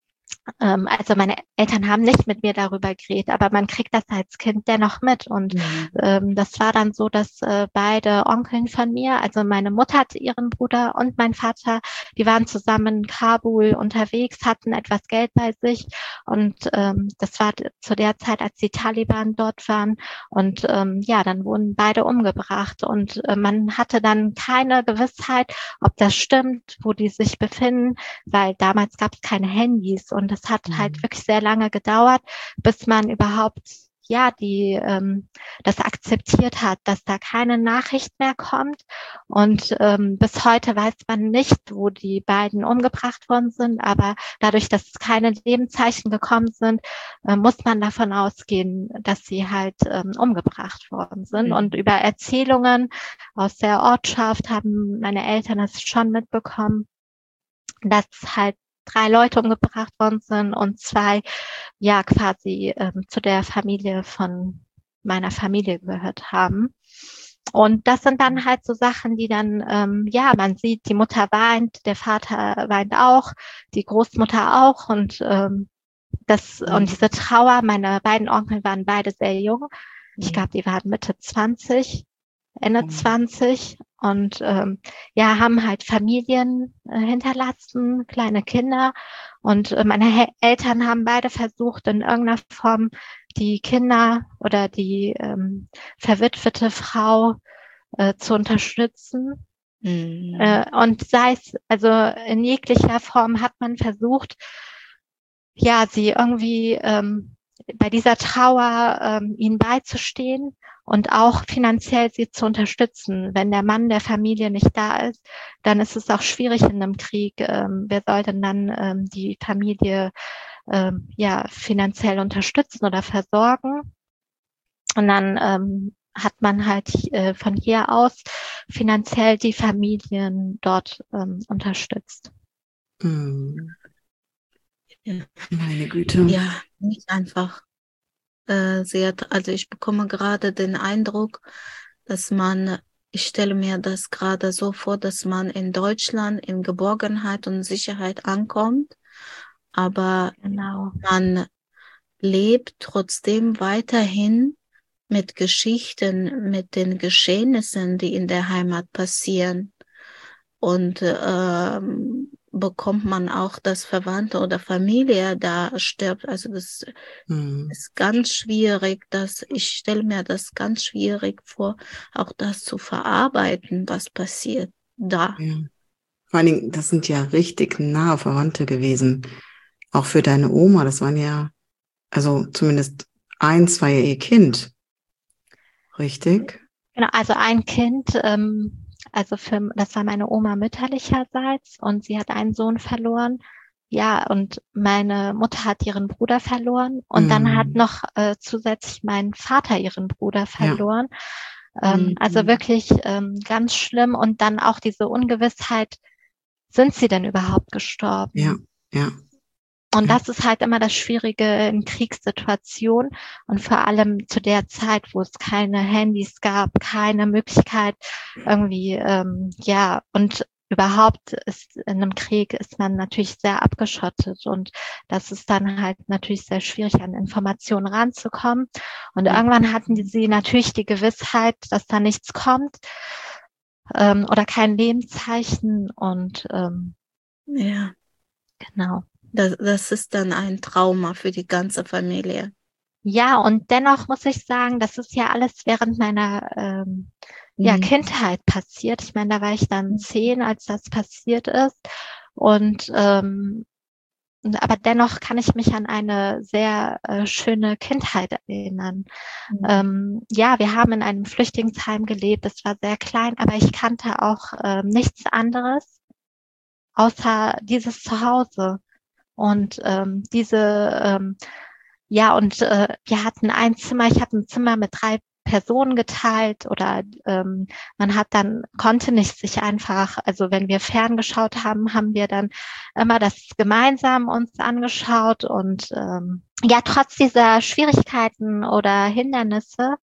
ähm, also meine Eltern haben nicht mit mir darüber geredet, aber man kriegt das als Kind dennoch mit. Und Mhm. ähm, das war dann so, dass äh, beide Onkeln von mir, also meine Mutter hatte ihren Bruder und mein Vater, die waren zusammen in Kabul unterwegs, hatten etwas Geld bei sich. Und ähm, das war zu der Zeit, als die Taliban dort waren. Und ähm, ja, dann wurden beide umgebracht. Und äh, man hatte dann keine Gewissheit, ob das stimmt, wo die sich befinden, weil damals gab es keine Handys. Und es hat Mhm. halt wirklich sehr lange gedauert, bis man überhaupt ja die ähm, das akzeptiert hat, dass da keine Nachricht mehr kommt. Und ähm, bis heute weiß man nicht, wo die beiden umgebracht worden sind. Aber dadurch, dass keine Lebenszeichen gekommen sind, äh, muss man davon ausgehen, dass sie halt ähm, umgebracht worden sind. Mhm. Und über Erzählungen aus der Ortschaft haben meine Eltern es schon mitbekommen, dass halt drei Leute umgebracht worden sind und zwei ja quasi ähm, zu der Familie von meiner Familie gehört haben. Und das sind dann halt so Sachen, die dann, ähm, ja, man sieht, die Mutter weint, der Vater weint auch, die Großmutter auch. Und ähm, das Mhm. und diese Trauer, meine beiden Onkel waren beide sehr jung. Ich Mhm. glaube, die waren Mitte zwanzig, Ende Mhm. zwanzig und ähm, ja, haben halt Familien äh, hinterlassen, kleine Kinder. Und äh, meine He Eltern haben beide versucht, in irgendeiner Form die Kinder oder die ähm, verwitwete Frau äh, zu unterstützen. Mhm. Äh, und sei es, also in jeglicher Form hat man versucht, ja, sie irgendwie ähm, bei dieser Trauer ähm, ihnen beizustehen und auch finanziell sie zu unterstützen. Wenn der Mann der Familie nicht da ist, dann ist es auch schwierig in einem Krieg. Ähm, wer soll denn dann ähm, die Familie ähm, ja finanziell unterstützen oder versorgen? Und dann ähm, hat man halt äh, von hier aus finanziell die Familien dort ähm, unterstützt. Mhm. Ja. Meine Güte. Ja, nicht einfach. Äh, sehr, also ich bekomme gerade den Eindruck, dass man, ich stelle mir das gerade so vor, dass man in Deutschland in Geborgenheit und Sicherheit ankommt, aber Genau. man lebt trotzdem weiterhin mit Geschichten, mit den Geschehnissen, die in der Heimat passieren. Und ähm, bekommt man auch, dass Verwandte oder Familie da stirbt. Also das Mhm. ist ganz schwierig. Das, ich stelle mir das ganz schwierig vor, auch das zu verarbeiten, was passiert da. Ja. Vor allen Dingen, das sind ja richtig nahe Verwandte gewesen. Auch für deine Oma, das waren ja, also zumindest eins war ja ihr Kind. Richtig? Genau, also ein Kind, ähm, also für, das war meine Oma mütterlicherseits und sie hat einen Sohn verloren. Ja, und meine Mutter hat ihren Bruder verloren und dann hat Mhm. noch äh, zusätzlich mein Vater ihren Bruder Ja. verloren. Ähm, Mhm. also wirklich ähm, ganz schlimm und dann auch diese Ungewissheit, sind sie denn überhaupt gestorben? Ja, ja. Und Ja. das ist halt immer das Schwierige in Kriegssituationen und vor allem zu der Zeit, wo es keine Handys gab, keine Möglichkeit irgendwie, ähm, ja, und überhaupt ist in einem Krieg ist man natürlich sehr abgeschottet und das ist dann halt natürlich sehr schwierig, an Informationen ranzukommen. Und irgendwann hatten die, sie natürlich die Gewissheit, dass da nichts kommt ähm, oder kein Lebenszeichen und ähm, Ja, genau. das, das ist dann ein Trauma für die ganze Familie. Ja, und dennoch muss ich sagen, das ist ja alles während meiner ähm, ja, Mhm. Kindheit passiert. Ich meine, da war ich dann zehn, als das passiert ist. Und ähm, aber dennoch kann ich mich an eine sehr äh, schöne Kindheit erinnern. Mhm. Ähm, ja, wir haben in einem Flüchtlingsheim gelebt. Es war sehr klein, aber ich kannte auch ähm, nichts anderes außer dieses Zuhause. Und ähm, diese, ähm, ja, und äh, wir hatten ein Zimmer, ich habe ein Zimmer mit drei Personen geteilt oder ähm, man hat dann, konnte nicht sich einfach, also wenn wir ferngeschaut haben, haben wir dann immer das gemeinsam uns angeschaut und ähm, ja, trotz dieser Schwierigkeiten oder Hindernisse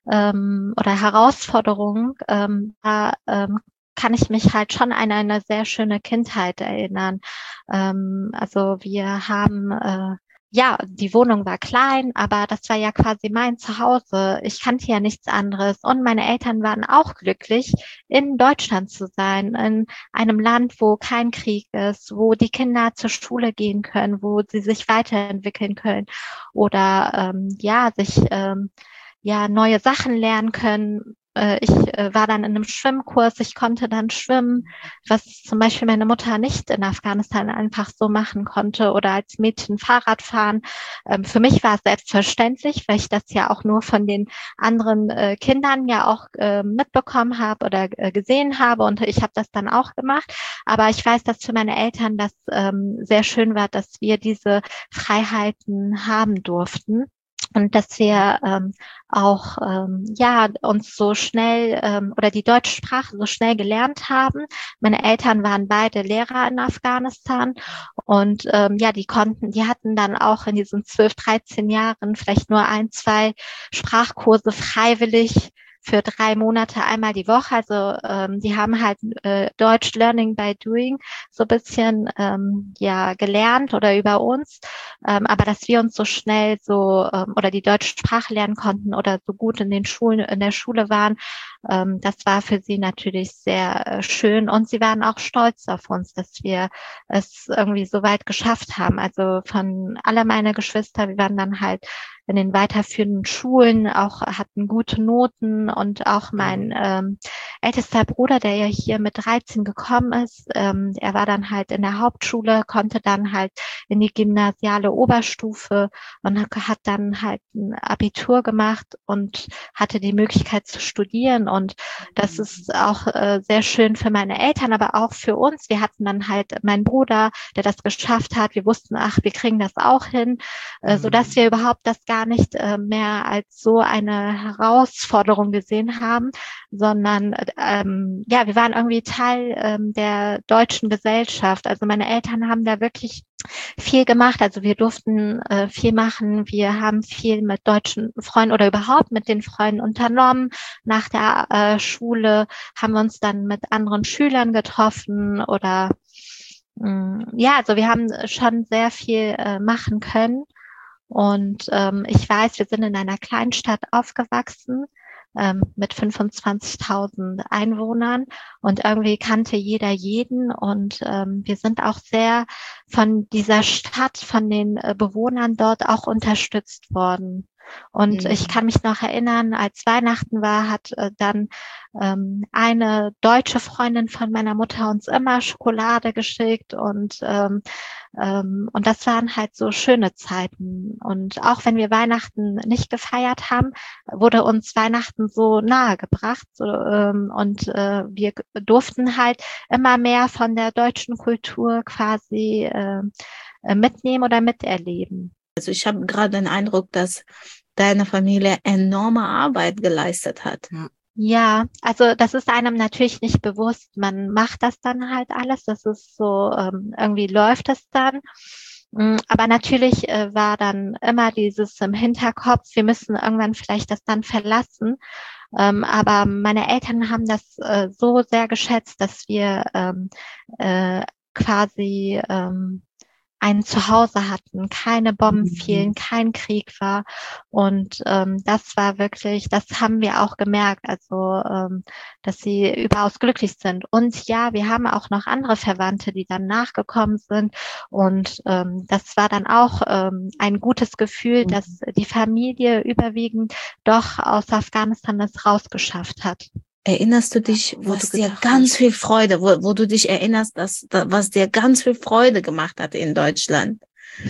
ähm, oder Herausforderungen, ähm, da ähm, kann ich mich halt schon an eine sehr schöne Kindheit erinnern. Ähm, also wir haben, äh, ja, die Wohnung war klein, aber das war ja quasi mein Zuhause. Ich kannte ja nichts anderes. Und meine Eltern waren auch glücklich, in Deutschland zu sein, in einem Land, wo kein Krieg ist, wo die Kinder zur Schule gehen können, wo sie sich weiterentwickeln können oder ähm, ja, sich ähm, ja neue Sachen lernen können. Äh, ich äh, war dann in einem Schwimmkurs, ich konnte dann schwimmen, was zum Beispiel meine Mutter nicht in Afghanistan einfach so machen konnte oder als Mädchen Fahrrad fahren. Ähm, für mich war es selbstverständlich, weil ich das ja auch nur von den anderen äh, Kindern ja auch äh, mitbekommen habe oder äh, gesehen habe und ich habe das dann auch gemacht. Aber ich weiß, dass für meine Eltern das ähm, sehr schön war, dass wir diese Freiheiten haben durften. Und dass wir ähm, auch ähm, ja uns so schnell ähm, oder die deutsche Sprache so schnell gelernt haben. Meine Eltern waren beide Lehrer in Afghanistan und ähm, ja, die konnten, die hatten dann auch in diesen zwölf, dreizehn Jahren vielleicht nur ein, zwei Sprachkurse freiwillig für drei Monate einmal die Woche. Also ähm, die haben halt äh, Deutsch Learning by Doing so ein bisschen ähm, ja gelernt oder über uns. Ähm, aber dass wir uns so schnell so ähm, oder die deutsche Sprache lernen konnten oder so gut in den Schulen, in der Schule waren, ähm, das war für sie natürlich sehr äh, schön. Und sie waren auch stolz auf uns, dass wir es irgendwie so weit geschafft haben. Also von alle meine Geschwister, wir waren dann halt in den weiterführenden Schulen, auch hatten gute Noten und auch mein ähm, ältester Bruder, der ja hier mit dreizehn gekommen ist, ähm, er war dann halt in der Hauptschule, konnte dann halt in die gymnasiale Oberstufe und hat dann halt ein Abitur gemacht und hatte die Möglichkeit zu studieren. Und das ist auch äh, sehr schön für meine Eltern, aber auch für uns. Wir hatten dann halt meinen Bruder, der das geschafft hat. Wir wussten, ach, wir kriegen das auch hin, äh, sodass wir überhaupt das gar nicht äh, mehr als so eine Herausforderung gesehen haben, sondern ähm, ja, wir waren irgendwie Teil ähm, der deutschen Gesellschaft. Also meine Eltern haben da wirklich viel gemacht. Also wir durften äh, viel machen. Wir haben viel mit deutschen Freunden oder überhaupt mit den Freunden unternommen. Nach der äh, Schule haben wir uns dann mit anderen Schülern getroffen oder mh, ja, also wir haben schon sehr viel äh, machen können. Und ähm, ich weiß, wir sind in einer Kleinstadt aufgewachsen ähm, mit fünfundzwanzigtausend Einwohnern und irgendwie kannte jeder jeden und ähm, wir sind auch sehr von dieser Stadt, von den äh, Bewohnern dort auch unterstützt worden. Und Mhm. ich kann mich noch erinnern, als Weihnachten war, hat äh, dann ähm, eine deutsche Freundin von meiner Mutter uns immer Schokolade geschickt und ähm, ähm, und das waren halt so schöne Zeiten. Und auch wenn wir Weihnachten nicht gefeiert haben, wurde uns Weihnachten so nahe gebracht so, ähm, und äh, wir durften halt immer mehr von der deutschen Kultur quasi äh, mitnehmen oder miterleben. Also ich habe gerade den Eindruck, dass deine Familie enorme Arbeit geleistet hat. Ja. Ja, also das ist einem natürlich nicht bewusst. Man macht das dann halt alles. Das ist so, ähm, irgendwie läuft es dann. Aber natürlich äh, war dann immer dieses im Hinterkopf, wir müssen irgendwann vielleicht das dann verlassen. Ähm, aber meine Eltern haben das äh, so sehr geschätzt, dass wir ähm, äh, quasi ähm, ein Zuhause hatten, keine Bomben fielen, kein Krieg war. Und ähm, das war wirklich, das haben wir auch gemerkt, also ähm, dass sie überaus glücklich sind. Und ja, wir haben auch noch andere Verwandte, die dann nachgekommen sind. Und ähm, das war dann auch ähm, ein gutes Gefühl, Mhm. dass die Familie überwiegend doch aus Afghanistan es rausgeschafft hat. Erinnerst du dich, wo was du dir gedacht ganz hast, viel Freude, wo, wo du dich erinnerst, dass, da- was dir ganz viel Freude gemacht hat in Deutschland?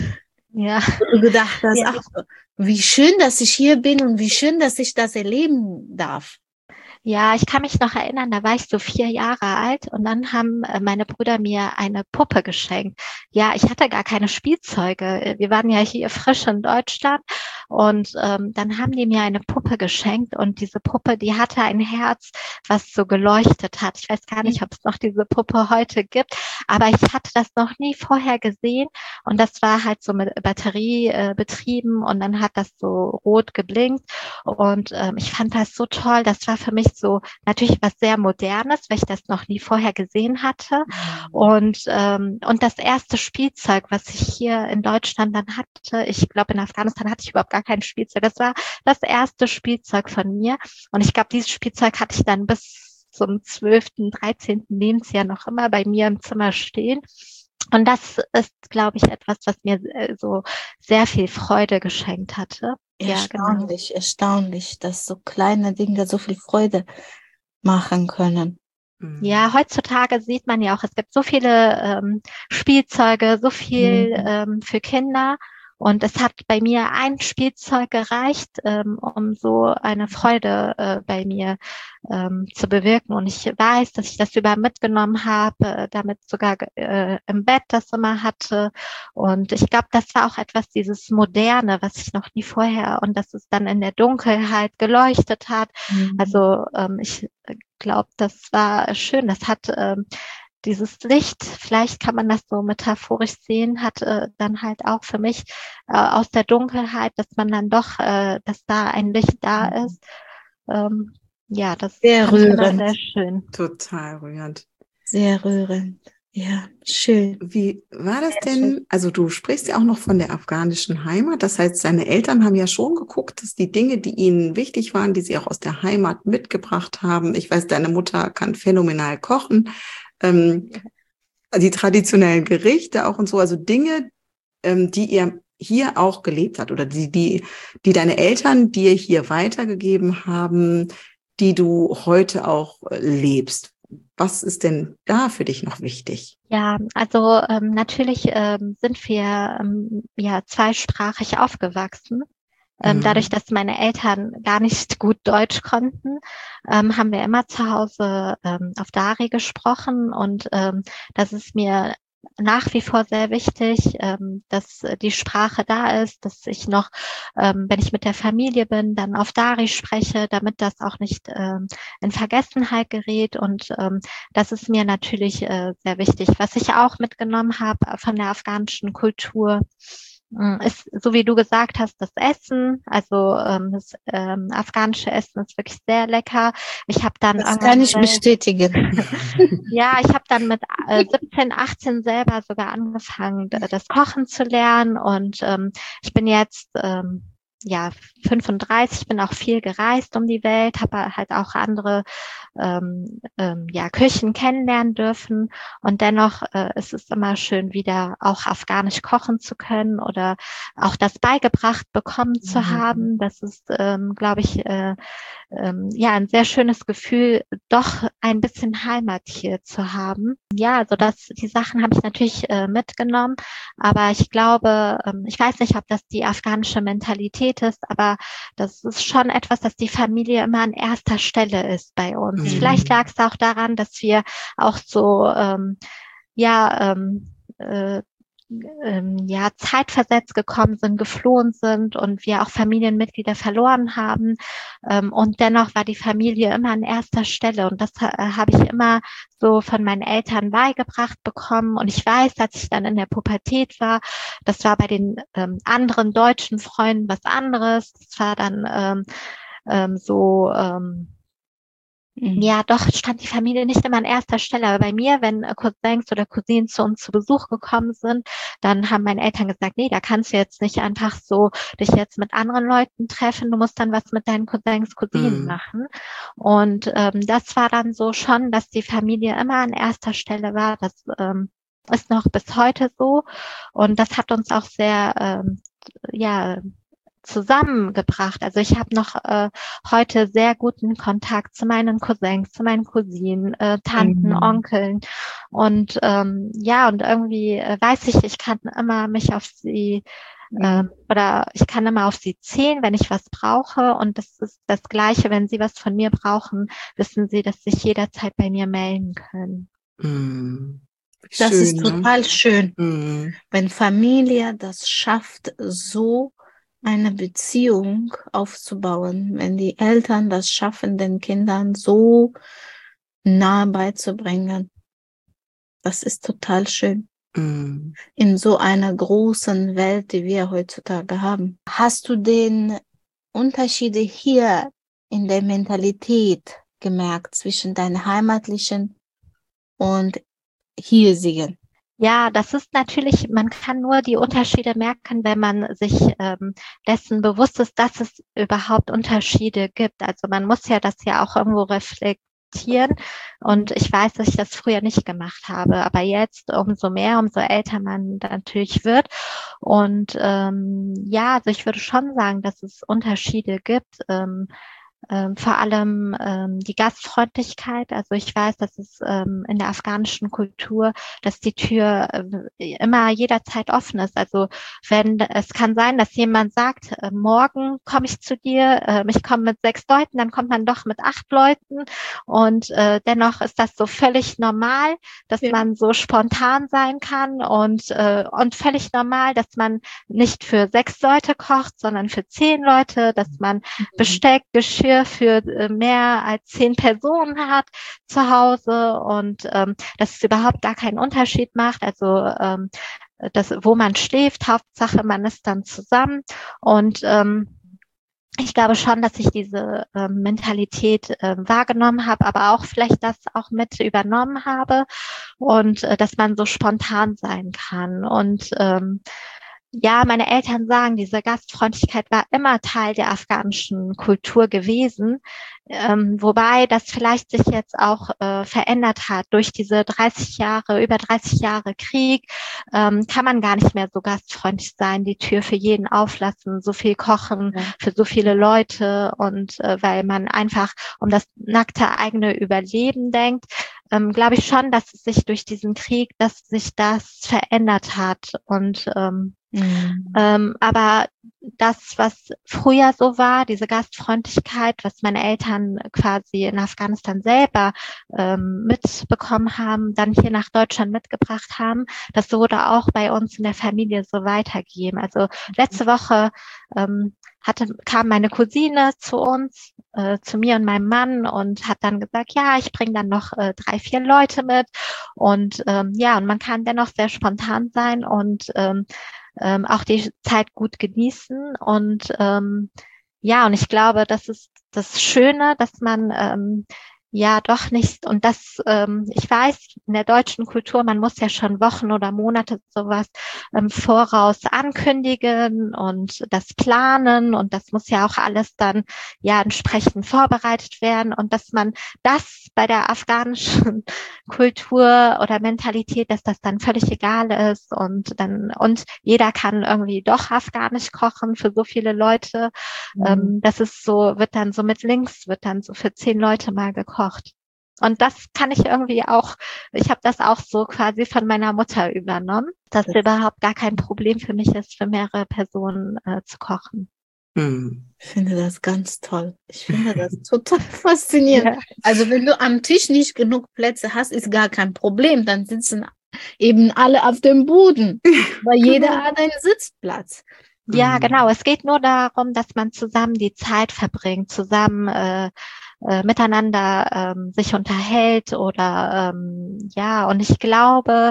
Ja, Wo du gedacht hast, ja, ach, wie schön, dass ich hier bin und wie schön, dass ich das erleben darf. ja, ich kann mich noch erinnern, da war ich so vier Jahre alt und dann haben äh, meine Brüder mir eine Puppe geschenkt. Ja, ich hatte gar keine Spielzeuge. Wir waren ja hier frisch in Deutschland und ähm, dann haben die mir eine Puppe geschenkt und diese Puppe, die hatte ein Herz, was so geleuchtet hat. Ich weiß gar nicht, ob es noch diese Puppe heute gibt, aber ich hatte das noch nie vorher gesehen und das war halt so mit Batterie äh, betrieben und dann hat das so rot geblinkt und ähm, ich fand das so toll. Das war für mich so natürlich was sehr Modernes, weil ich das noch nie vorher gesehen hatte. Und, ähm, und das erste Spielzeug, was ich hier in Deutschland dann hatte, ich glaube in Afghanistan hatte ich überhaupt gar kein Spielzeug. Das war das erste Spielzeug von mir. Und ich glaube, dieses Spielzeug hatte ich dann bis zum zwölften, dreizehnten Lebensjahr noch immer bei mir im Zimmer stehen. Und das ist, glaube ich, etwas, was mir äh, so sehr viel Freude geschenkt hatte. Ja, genau. Erstaunlich, erstaunlich, dass so kleine Dinge so viel Freude machen können. Ja, heutzutage sieht man ja auch, es gibt so viele ähm, Spielzeuge, so viel Mhm. ähm, für Kinder. Und es hat bei mir ein Spielzeug gereicht, ähm, um so eine Freude äh, bei mir ähm, zu bewirken. Und ich weiß, dass ich das überall mitgenommen habe, äh, damit sogar äh, im Bett das immer hatte. Und ich glaube, das war auch etwas, dieses Moderne, was ich noch nie vorher, und dass es dann in der Dunkelheit geleuchtet hat. Mhm. Also ähm, ich glaube, das war schön. Das hat ähm, dieses Licht, vielleicht kann man das so metaphorisch sehen, hat äh, dann halt auch für mich äh, aus der Dunkelheit, dass man dann doch, äh, dass da ein Licht da ist. Ähm, ja, das Sehr fand ich immer rührend. sehr schön. Total rührend. Sehr rührend. Ja, schön. Wie war das Sehr schön. denn? Also du sprichst ja auch noch von der afghanischen Heimat. Das heißt, deine Eltern haben ja schon geguckt, dass die Dinge, die ihnen wichtig waren, die sie auch aus der Heimat mitgebracht haben. Ich weiß, deine Mutter kann phänomenal kochen. Ähm, die traditionellen Gerichte auch und so. Also Dinge, ähm, die ihr hier auch gelebt habt oder die, die, die deine Eltern dir hier weitergegeben haben, die du heute auch äh, lebst. Was ist denn da für dich noch wichtig? Ja, also ähm, natürlich ähm, sind wir ähm, ja zweisprachig aufgewachsen. Ähm, dadurch, dass meine Eltern gar nicht gut Deutsch konnten, ähm, haben wir immer zu Hause ähm, auf Dari gesprochen und ähm, das ist mir nach wie vor sehr wichtig, ähm, dass die Sprache da ist, dass ich noch, ähm, wenn ich mit der Familie bin, dann auf Dari spreche, damit das auch nicht ähm, in Vergessenheit gerät. Und ähm, das ist mir natürlich äh, sehr wichtig. Was ich auch mitgenommen habe von der afghanischen Kultur, ist, so wie du gesagt hast, das Essen. Also ähm, das ähm, afghanische Essen ist wirklich sehr lecker. Ich habe dann Das kann ich bestätigen. ja, ich habe dann mit äh, siebzehn, achtzehn selber sogar angefangen, das Kochen zu lernen. Und ähm, ich bin jetzt ähm, ja fünfunddreißig, bin auch viel gereist um die Welt, habe halt auch andere ähm, ähm, ja Küchen kennenlernen dürfen. Und dennoch äh, ist es immer schön, wieder auch afghanisch kochen zu können oder auch das beigebracht bekommen zu Mhm. haben. Das ist, ähm, glaube ich, äh, ähm, ja, ein sehr schönes Gefühl, doch ein bisschen Heimat hier zu haben. Ja, also das, die Sachen habe ich natürlich äh, mitgenommen, aber ich glaube, ähm, ich weiß nicht, ob das die afghanische Mentalität ist, aber das ist schon etwas, dass die Familie immer an erster Stelle ist bei uns. Mhm. Vielleicht lag es auch daran, dass wir auch so, ähm, ja, ähm, äh, ähm, ja, zeitversetzt gekommen sind, geflohen sind und wir auch Familienmitglieder verloren haben. Ähm, und dennoch war die Familie immer an erster Stelle. Und das äh, habe ich immer so von meinen Eltern beigebracht bekommen. Und ich weiß, als ich dann in der Pubertät war, das war bei den ähm, anderen deutschen Freunden was anderes. Das war dann ähm, ähm, so, ähm, ja, doch stand die Familie nicht immer an erster Stelle. Aber bei mir, wenn Cousins oder Cousinen zu uns zu Besuch gekommen sind, dann haben meine Eltern gesagt, nee, da kannst du jetzt nicht einfach so dich jetzt mit anderen Leuten treffen. Du musst dann was mit deinen Cousins, Cousinen Mhm. machen. Und ähm, das war dann so schon, dass die Familie immer an erster Stelle war. Das ähm, ist noch bis heute so. Und das hat uns auch sehr, ähm, ja, zusammengebracht. Also ich habe noch äh, heute sehr guten Kontakt zu meinen Cousins, zu meinen Cousinen, äh, Tanten, Mhm. Onkeln. Und ähm, ja, und irgendwie äh, weiß ich, ich kann immer mich auf sie äh, Mhm. oder ich kann immer auf sie zählen, wenn ich was brauche. Und das ist das Gleiche, wenn sie was von mir brauchen, wissen sie, dass sie sich jederzeit bei mir melden können. Mhm. Das ist Schön, ne? total schön, Mhm. wenn Familie das schafft, so eine Beziehung aufzubauen, wenn die Eltern das schaffen, den Kindern so nahe beizubringen. Das ist total schön. Mhm. In so einer großen Welt, die wir heutzutage haben. Hast du den Unterschiede hier in der Mentalität gemerkt zwischen deinen heimatlichen und hiesigen? Ja, das ist natürlich, man kann nur die Unterschiede merken, wenn man sich ähm, dessen bewusst ist, dass es überhaupt Unterschiede gibt. Also man muss ja das ja auch irgendwo reflektieren. Und ich weiß, dass ich das früher nicht gemacht habe. Aber jetzt umso mehr, umso älter man natürlich wird. Und ähm, ja, also ich würde schon sagen, dass es Unterschiede gibt. Ähm, Ähm, vor allem ähm, die Gastfreundlichkeit. Also ich weiß, dass es ähm, in der afghanischen Kultur, dass die Tür äh, immer jederzeit offen ist. Also wenn es kann sein, dass jemand sagt, äh, morgen komme ich zu dir, äh, ich komme mit sechs Leuten, dann kommt man doch mit acht Leuten und äh, dennoch ist das so völlig normal, dass Ja. man so spontan sein kann und äh, und völlig normal, dass man nicht für sechs Leute kocht, sondern für zehn Leute, dass man Besteck, Geschirr für äh, mehr als zehn Personen hat zu Hause und ähm, dass es überhaupt gar keinen Unterschied macht. Also ähm, das, wo man schläft, Hauptsache man ist dann zusammen. Und ähm, ich glaube schon, dass ich diese ähm, Mentalität äh, wahrgenommen habe, aber auch vielleicht das auch mit übernommen habe und äh, dass man so spontan sein kann. Und ähm, ja, meine Eltern sagen, diese Gastfreundlichkeit war immer Teil der afghanischen Kultur gewesen, ähm, wobei das vielleicht sich jetzt auch äh, verändert hat. Durch diese dreißig Jahre, über dreißig Jahre Krieg, ähm, kann man gar nicht mehr so gastfreundlich sein, die Tür für jeden auflassen, so viel kochen Ja. für so viele Leute und äh, weil man einfach um das nackte eigene Überleben denkt. Ähm, glaube ich schon, dass es sich durch diesen Krieg, dass sich das verändert hat und ähm, Mhm. ähm, aber das, was früher so war, diese Gastfreundlichkeit, was meine Eltern quasi in Afghanistan selber ähm, mitbekommen haben, dann hier nach Deutschland mitgebracht haben, das wurde auch bei uns in der Familie so weitergegeben. Also letzte Woche ähm, hatte, kam meine Cousine zu uns, äh, zu mir und meinem Mann und hat dann gesagt, ja, ich bringe dann noch äh, drei, vier Leute mit. Und ähm, ja, und man kann dennoch sehr spontan sein und ähm, ähm, auch die Zeit gut genießen. Und ähm, ja, und ich glaube, das ist das Schöne, dass man ähm, ja doch nicht, und das, ähm, ich weiß, in der deutschen Kultur, man muss ja schon Wochen oder Monate sowas im Voraus ankündigen und das planen und das muss ja auch alles dann ja entsprechend vorbereitet werden und dass man das bei der afghanischen Kultur oder Mentalität, dass das dann völlig egal ist und dann, und jeder kann irgendwie doch afghanisch kochen für so viele Leute. Mhm. Ähm, das ist so, wird dann so mit links, wird dann so für zehn Leute mal gekocht. Und das kann ich irgendwie auch, ich habe das auch so quasi von meiner Mutter übernommen, dass es überhaupt gar kein Problem für mich ist, für mehrere Personen äh, zu kochen. Mhm. Ich finde das ganz toll. Ich finde das total faszinierend. Ja. Also wenn du am Tisch nicht genug Plätze hast, ist gar kein Problem. Dann sitzen eben alle auf dem Boden, weil jeder Genau. hat einen Sitzplatz. Ja, Mhm. genau. Es geht nur darum, dass man zusammen die Zeit verbringt, zusammen äh, äh, miteinander ähm, sich unterhält oder ähm, ja, und ich glaube,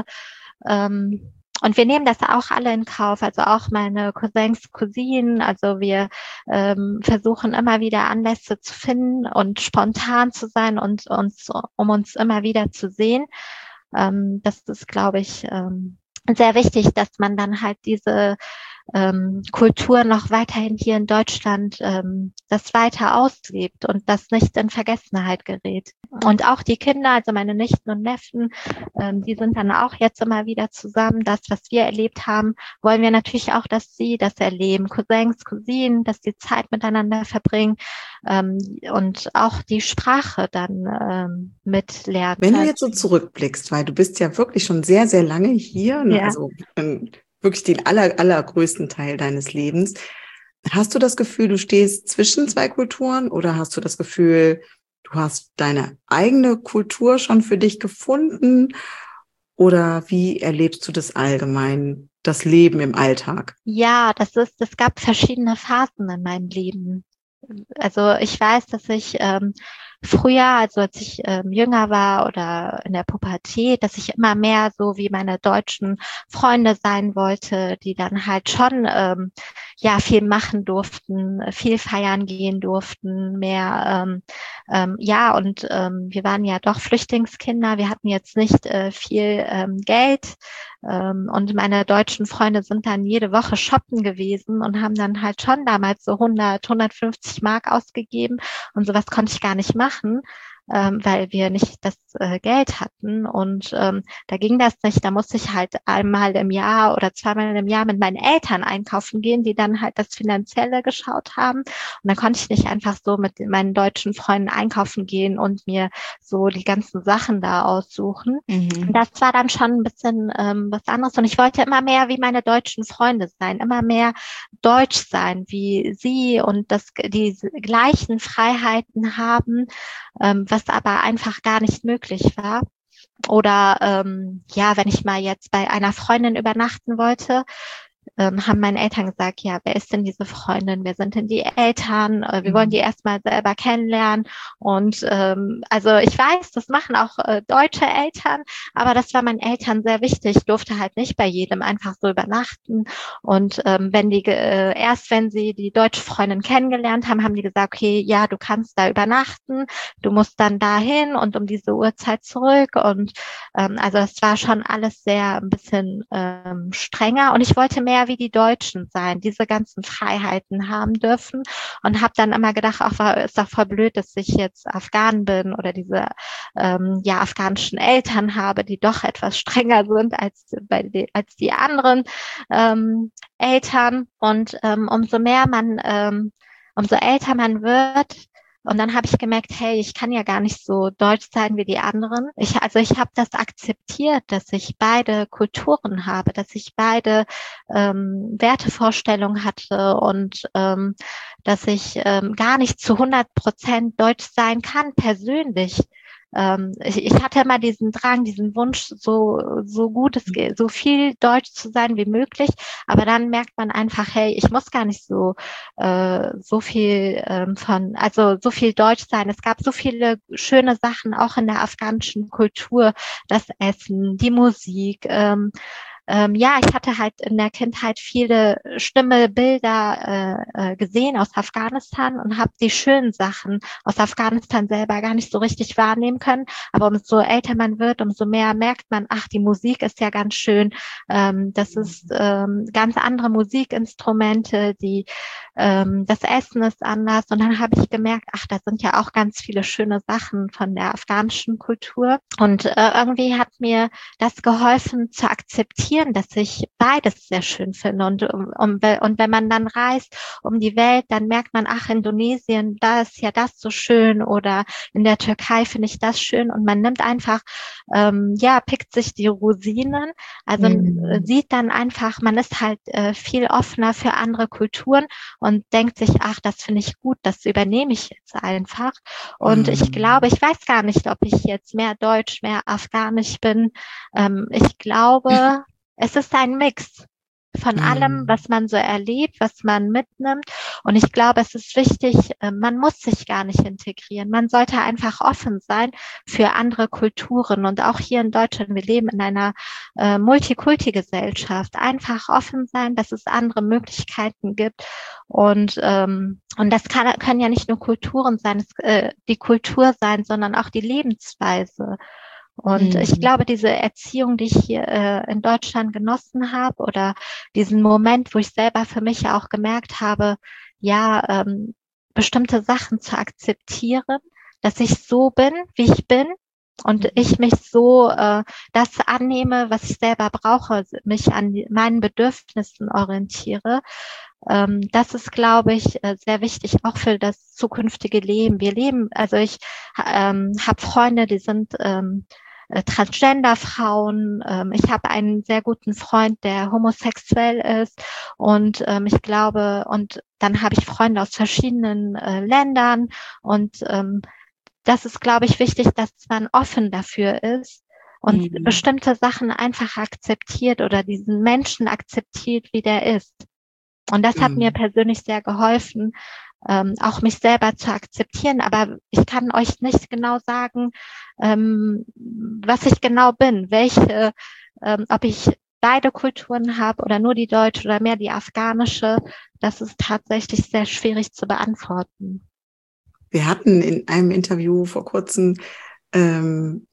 ähm, und wir nehmen das auch alle in Kauf, also auch meine Cousins, Cousinen, also wir ähm, versuchen immer wieder Anlässe zu finden und spontan zu sein und uns, um uns immer wieder zu sehen. Ähm, das ist, glaube ich, ähm, sehr wichtig, dass man dann halt diese ähm, Kultur noch weiterhin hier in Deutschland ähm, das weiter auslebt und das nicht in Vergessenheit gerät. Und auch die Kinder, also meine Nichten und Neffen, ähm, die sind dann auch jetzt immer wieder zusammen. Das, was wir erlebt haben, wollen wir natürlich auch, dass sie das erleben. Cousins, Cousinen, dass die Zeit miteinander verbringen ähm, und auch die Sprache dann ähm, mitlernen. Wenn du jetzt so zurückblickst, weil du bist ja wirklich schon sehr, sehr lange hier, ne? Ja. Also ähm, wirklich den aller, allergrößten Teil deines Lebens. Hast du das Gefühl, du stehst zwischen zwei Kulturen oder hast du das Gefühl, du hast deine eigene Kultur schon für dich gefunden? Oder wie erlebst du das allgemein, das Leben im Alltag? Ja, das ist, es gab verschiedene Phasen in meinem Leben. Also ich weiß, dass ich ähm, früher, also als ich ähm, jünger war oder in der Pubertät, dass ich immer mehr so wie meine deutschen Freunde sein wollte, die dann halt schon ähm, ja viel machen durften, viel feiern gehen durften, mehr ähm, ähm, ja und ähm, wir waren ja doch Flüchtlingskinder, wir hatten jetzt nicht äh, viel ähm, Geld ähm, und meine deutschen Freunde sind dann jede Woche shoppen gewesen und haben dann halt schon damals so hundert, hundertfünfzig Mark ausgegeben und sowas konnte ich gar nicht machen, ähm, weil wir nicht das äh, Geld hatten und ähm, da ging das nicht. Da musste ich halt einmal im Jahr oder zweimal im Jahr mit meinen Eltern einkaufen gehen, die dann halt das Finanzielle geschaut haben und dann konnte ich nicht einfach so mit meinen deutschen Freunden einkaufen gehen und mir so die ganzen Sachen da aussuchen. Mhm. Das war dann schon ein bisschen ähm, was anderes und ich wollte immer mehr wie meine deutschen Freunde sein, immer mehr deutsch sein wie sie und das die gleichen Freiheiten haben, ähm, was aber einfach gar nicht möglich war. Oder ähm, ja, wenn ich mal jetzt bei einer Freundin übernachten wollte, ähm, haben meine Eltern gesagt, ja, wer ist denn diese Freundin? Wer sind denn die Eltern? Äh, wir wollen die erstmal selber kennenlernen. Und ähm, also ich weiß, das machen auch äh, deutsche Eltern, aber das war meinen Eltern sehr wichtig. Ich durfte halt nicht bei jedem einfach so übernachten. Und ähm, wenn die äh, erst wenn sie die deutsche Freundin kennengelernt haben, haben die gesagt, okay, ja, du kannst da übernachten, du musst dann dahin und um diese Uhrzeit zurück. Und ähm, also das war schon alles sehr ein bisschen ähm, strenger. Und ich wollte mehr wie die Deutschen sein, diese ganzen Freiheiten haben dürfen und habe dann immer gedacht, ach, ist doch voll blöd, dass ich jetzt Afghan bin oder diese ähm, ja afghanischen Eltern habe, die doch etwas strenger sind als bei die, als die anderen ähm, Eltern und ähm, umso mehr man ähm, umso älter man wird. Und dann habe ich gemerkt, hey, ich kann ja gar nicht so deutsch sein wie die anderen. Ich, also ich habe das akzeptiert, dass ich beide Kulturen habe, dass ich beide ähm, Wertevorstellungen hatte und ähm, dass ich ähm, gar nicht zu hundert Prozent deutsch sein kann, persönlich. Ähm, ich, ich hatte immer diesen Drang, diesen Wunsch, so, so gut es geht, so viel deutsch zu sein wie möglich. Aber dann merkt man einfach, hey, ich muss gar nicht so, äh, so viel ähm, von, also so viel deutsch sein. Es gab so viele schöne Sachen auch in der afghanischen Kultur, das Essen, die Musik, ähm, Ähm, ja, ich hatte halt in der Kindheit viele schlimme Bilder äh, gesehen aus Afghanistan und habe die schönen Sachen aus Afghanistan selber gar nicht so richtig wahrnehmen können. Aber umso älter man wird, umso mehr merkt man, ach, die Musik ist ja ganz schön. Ähm, das ist ähm, ganz andere Musikinstrumente, die ähm, das Essen ist anders. Und dann habe ich gemerkt, ach, da sind ja auch ganz viele schöne Sachen von der afghanischen Kultur. Und äh, irgendwie hat mir das geholfen zu akzeptieren, dass ich beides sehr schön finde. Und, um, um, und wenn man dann reist um die Welt, dann merkt man, ach, Indonesien, da ist ja das so schön oder in der Türkei finde ich das schön. Und man nimmt einfach, ähm, ja, pickt sich die Rosinen. Also mhm. sieht dann einfach, man ist halt äh, viel offener für andere Kulturen und denkt sich, ach, das finde ich gut, das übernehme ich jetzt einfach. Und mhm. ich glaube, ich weiß gar nicht, ob ich jetzt mehr Deutsch, mehr Afghanisch bin. Ähm, ich glaube, es ist ein Mix von allem, was man so erlebt, was man mitnimmt. Und ich glaube, es ist wichtig, man muss sich gar nicht integrieren. Man sollte einfach offen sein für andere Kulturen. Und auch hier in Deutschland, wir leben in einer äh, Multikulti-Gesellschaft. Einfach offen sein, dass es andere Möglichkeiten gibt. Und, ähm, und das kann, können ja nicht nur Kulturen sein, es, äh, die Kultur sein, sondern auch die Lebensweise. Und Mhm. ich glaube, diese Erziehung, die ich hier äh, in Deutschland genossen habe, oder diesen Moment, wo ich selber für mich ja auch gemerkt habe, ja, ähm, bestimmte Sachen zu akzeptieren, dass ich so bin, wie ich bin, und Mhm. ich mich so äh, das annehme, was ich selber brauche, mich an die, meinen Bedürfnissen orientiere. Ähm, das ist, glaube ich, äh, sehr wichtig, auch für das zukünftige Leben. Wir leben, also ich ähm, habe Freunde, die sind ähm, äh, Transgender-Frauen. Ähm, ich habe einen sehr guten Freund, der homosexuell ist. Und ähm, ich glaube, und dann habe ich Freunde aus verschiedenen äh, Ländern. Und ähm, das ist, glaube ich, wichtig, dass man offen dafür ist und Mhm. bestimmte Sachen einfach akzeptiert oder diesen Menschen akzeptiert, wie der ist. Und das hat mir Mhm. persönlich sehr geholfen, ähm, auch mich selber zu akzeptieren. Aber ich kann euch nicht genau sagen, ähm, was ich genau bin, welche, ähm, ob ich beide Kulturen habe oder nur die deutsche oder mehr die afghanische. Das ist tatsächlich sehr schwierig zu beantworten. Wir hatten in einem Interview vor kurzem ähm,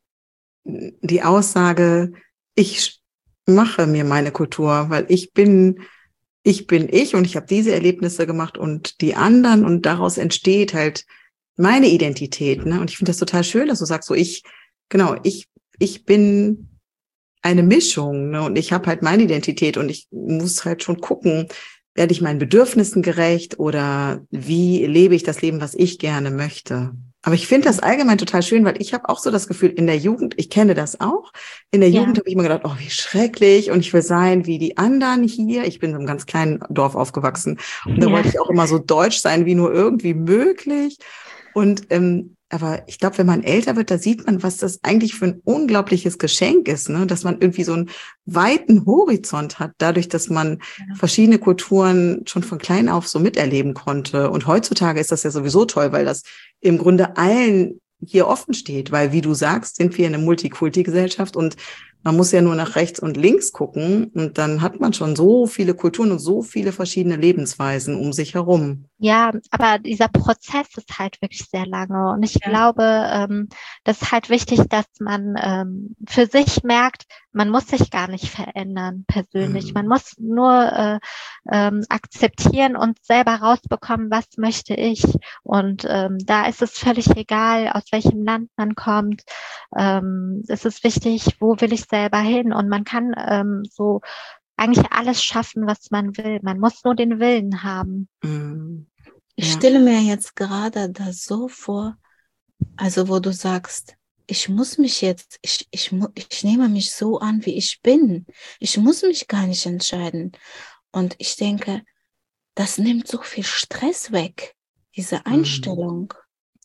die Aussage, ich mache mir meine Kultur, weil ich bin, ich bin ich und ich habe diese Erlebnisse gemacht und die anderen, und daraus entsteht halt meine Identität. Ne? Und ich finde das total schön, dass du sagst, so ich, genau, ich, ich bin eine Mischung, ne? Und ich habe halt meine Identität und ich muss halt schon gucken, werde ich meinen Bedürfnissen gerecht oder wie lebe ich das Leben, was ich gerne möchte. Aber ich finde das allgemein total schön, weil ich habe auch so das Gefühl, in der Jugend, ich kenne das auch, in der Ja. Jugend habe ich immer gedacht, oh, wie schrecklich und ich will sein wie die anderen hier. Ich bin in einem ganz kleinen Dorf aufgewachsen und da Ja. wollte ich auch immer so deutsch sein, wie nur irgendwie möglich. Und ähm, aber ich glaube, wenn man älter wird, da sieht man, was das eigentlich für ein unglaubliches Geschenk ist, ne? Dass man irgendwie so einen weiten Horizont hat, dadurch, dass man Ja. verschiedene Kulturen schon von klein auf so miterleben konnte. Und heutzutage ist das ja sowieso toll, weil das im Grunde allen hier offen steht, weil, wie du sagst, sind wir eine Multikulti-Gesellschaft und man muss ja nur nach rechts und links gucken und dann hat man schon so viele Kulturen und so viele verschiedene Lebensweisen um sich herum. Ja, aber dieser Prozess ist halt wirklich sehr lange. Und ich Ja. glaube, ähm, das ist halt wichtig, dass man ähm, für sich merkt, man muss sich gar nicht verändern persönlich. Mhm. Man muss nur äh, ähm, akzeptieren und selber rausbekommen, was möchte ich. Und ähm, da ist es völlig egal, aus welchem Land man kommt. Ähm, es ist wichtig, wo will ich selber hin? Und man kann ähm, so eigentlich alles schaffen, was man will. Man muss nur den Willen haben. Mhm. Ich Ja. stelle mir jetzt gerade das so vor, also wo du sagst, ich muss mich jetzt, ich, ich, mu- ich nehme mich so an, wie ich bin. Ich muss mich gar nicht entscheiden. Und ich denke, das nimmt so viel Stress weg, diese Einstellung.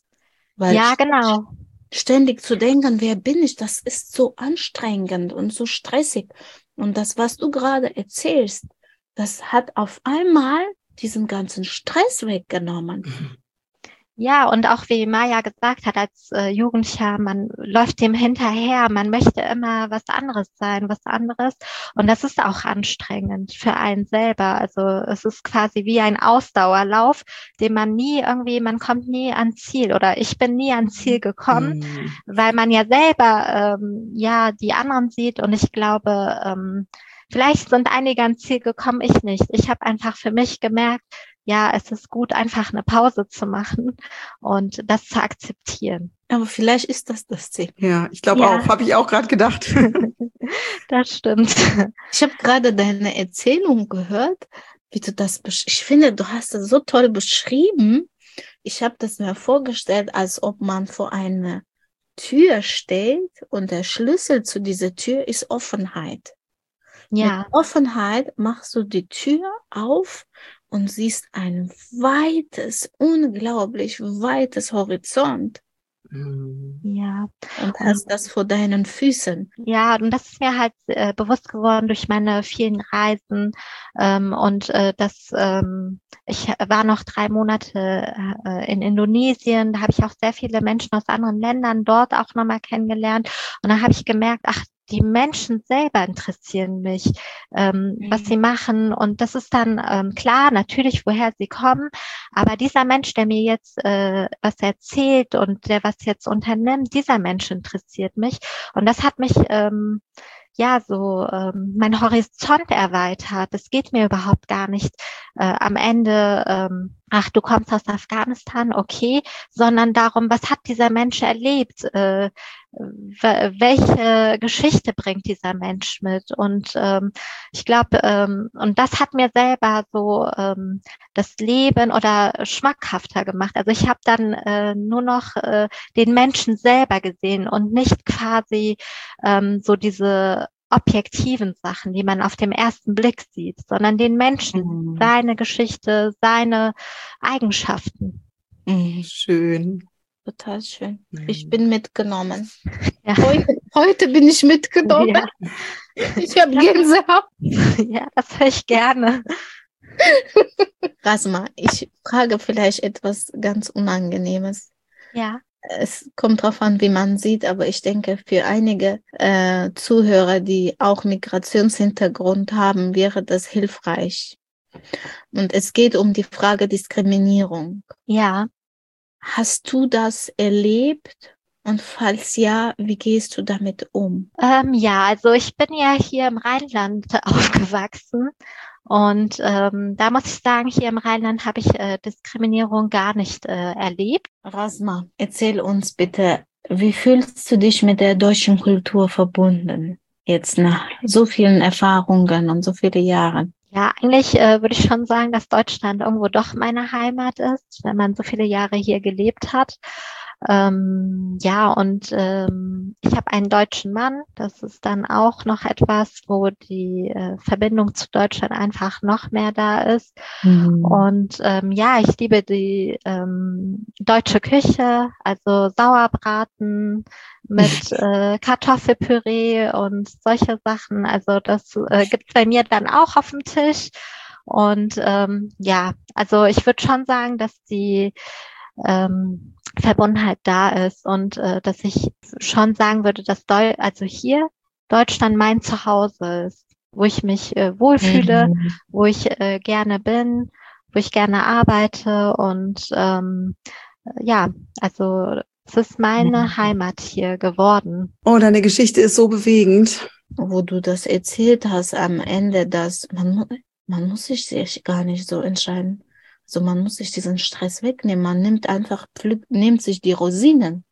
Weil Ja, genau. ständig zu denken, wer bin ich, das ist so anstrengend und so stressig. Und das, was du gerade erzählst, das hat auf einmal diesen ganzen Stress weggenommen. Mhm. Ja, und auch wie Maja gesagt hat, als äh, Jugendlicher, man läuft dem hinterher, man möchte immer was anderes sein, was anderes. Und das ist auch anstrengend für einen selber. Also es ist quasi wie ein Ausdauerlauf, den man nie irgendwie, man kommt nie ans Ziel oder ich bin nie ans Ziel gekommen, Mhm. weil man ja selber ähm, ja die anderen sieht. Und ich glaube, ähm, vielleicht sind einige ans Ziel gekommen, ich nicht. Ich habe einfach für mich gemerkt, ja, es ist gut, einfach eine Pause zu machen und das zu akzeptieren. Aber vielleicht ist das das Ziel. Ja, ich glaube Ja. auch, habe ich auch gerade gedacht. Das stimmt. Ich habe gerade deine Erzählung gehört, wie du das, besch- ich finde, du hast das so toll beschrieben. Ich habe das mir vorgestellt, als ob man vor einer Tür steht und der Schlüssel zu dieser Tür ist Offenheit. Mit Ja, Offenheit machst du die Tür auf und siehst ein weites, unglaublich weites Horizont Mhm. ja. und Und hast das vor deinen Füßen. ja, und das ist mir halt äh, bewusst geworden durch meine vielen Reisen. Ähm, und äh, das, ähm, ich war noch drei Monate äh, in Indonesien. Da habe ich auch sehr viele Menschen aus anderen Ländern dort auch nochmal kennengelernt. Und da habe ich gemerkt, ach, die Menschen selber interessieren mich, ähm, mhm. was sie machen. Und das ist dann ähm, klar, natürlich, woher sie kommen. Aber dieser Mensch, der mir jetzt äh, was erzählt und der was jetzt unternimmt, dieser Mensch interessiert mich. Und das hat mich ähm, ja so ähm, mein Horizont erweitert. Es geht mir überhaupt gar nicht äh, am Ende, ähm, ach, du kommst aus Afghanistan, okay, sondern darum, was hat dieser Mensch erlebt? Äh, welche Geschichte bringt dieser Mensch mit? Und ähm, ich glaube, ähm, und das hat mir selber so ähm, das Leben oder schmackhafter gemacht. Also ich habe dann äh, nur noch äh, den Menschen selber gesehen und nicht quasi ähm, so diese objektiven Sachen, die man auf dem ersten Blick sieht, sondern den Menschen, mhm. seine Geschichte, seine Eigenschaften. Mhm. Schön. Total schön. Ich bin mitgenommen. Ja. Heute, heute bin ich mitgenommen. Ja. Ich habe Gänsehaut. Ja, das höre ich gerne. Rasma, ich frage vielleicht etwas ganz Unangenehmes. Ja. Es kommt drauf an, wie man sieht, aber ich denke, für einige äh, Zuhörer, die auch Migrationshintergrund haben, wäre das hilfreich. Und es geht um die Frage Diskriminierung. Ja. Hast du das erlebt? Und falls ja, wie gehst du damit um? Ähm, ja, also ich bin ja hier im Rheinland aufgewachsen und ähm, da muss ich sagen, hier im Rheinland habe ich äh, Diskriminierung gar nicht äh, erlebt. Rasma, erzähl uns bitte, wie fühlst du dich mit der deutschen Kultur verbunden, jetzt nach so vielen Erfahrungen und so viele Jahren? Ja, eigentlich äh, würde ich schon sagen, dass Deutschland irgendwo doch meine Heimat ist, wenn man so viele Jahre hier gelebt hat. Ähm, ja, und ähm, ich habe einen deutschen Mann. Das ist dann auch noch etwas, wo die äh, Verbindung zu Deutschland einfach noch mehr da ist. Mhm. Und ähm, ja, ich liebe die ähm, deutsche Küche, also Sauerbraten mit äh, Kartoffelpüree und solche Sachen. Also das äh, gibt's bei mir dann auch auf dem Tisch. Und ähm, ja, also ich würde schon sagen, dass die ähm, Verbundenheit da ist und äh, dass ich schon sagen würde, dass Deu- also hier Deutschland mein Zuhause ist, wo ich mich äh, wohlfühle, mhm. wo ich äh, gerne bin, wo ich gerne arbeite und ähm, ja, also es ist meine mhm. Heimat hier geworden. Oh, deine Geschichte ist so bewegend. Wo du das erzählt hast am Ende, dass man, man muss sich gar nicht so entscheiden. Also man muss sich diesen Stress wegnehmen. Man nimmt einfach, pflückt, nimmt sich die Rosinen.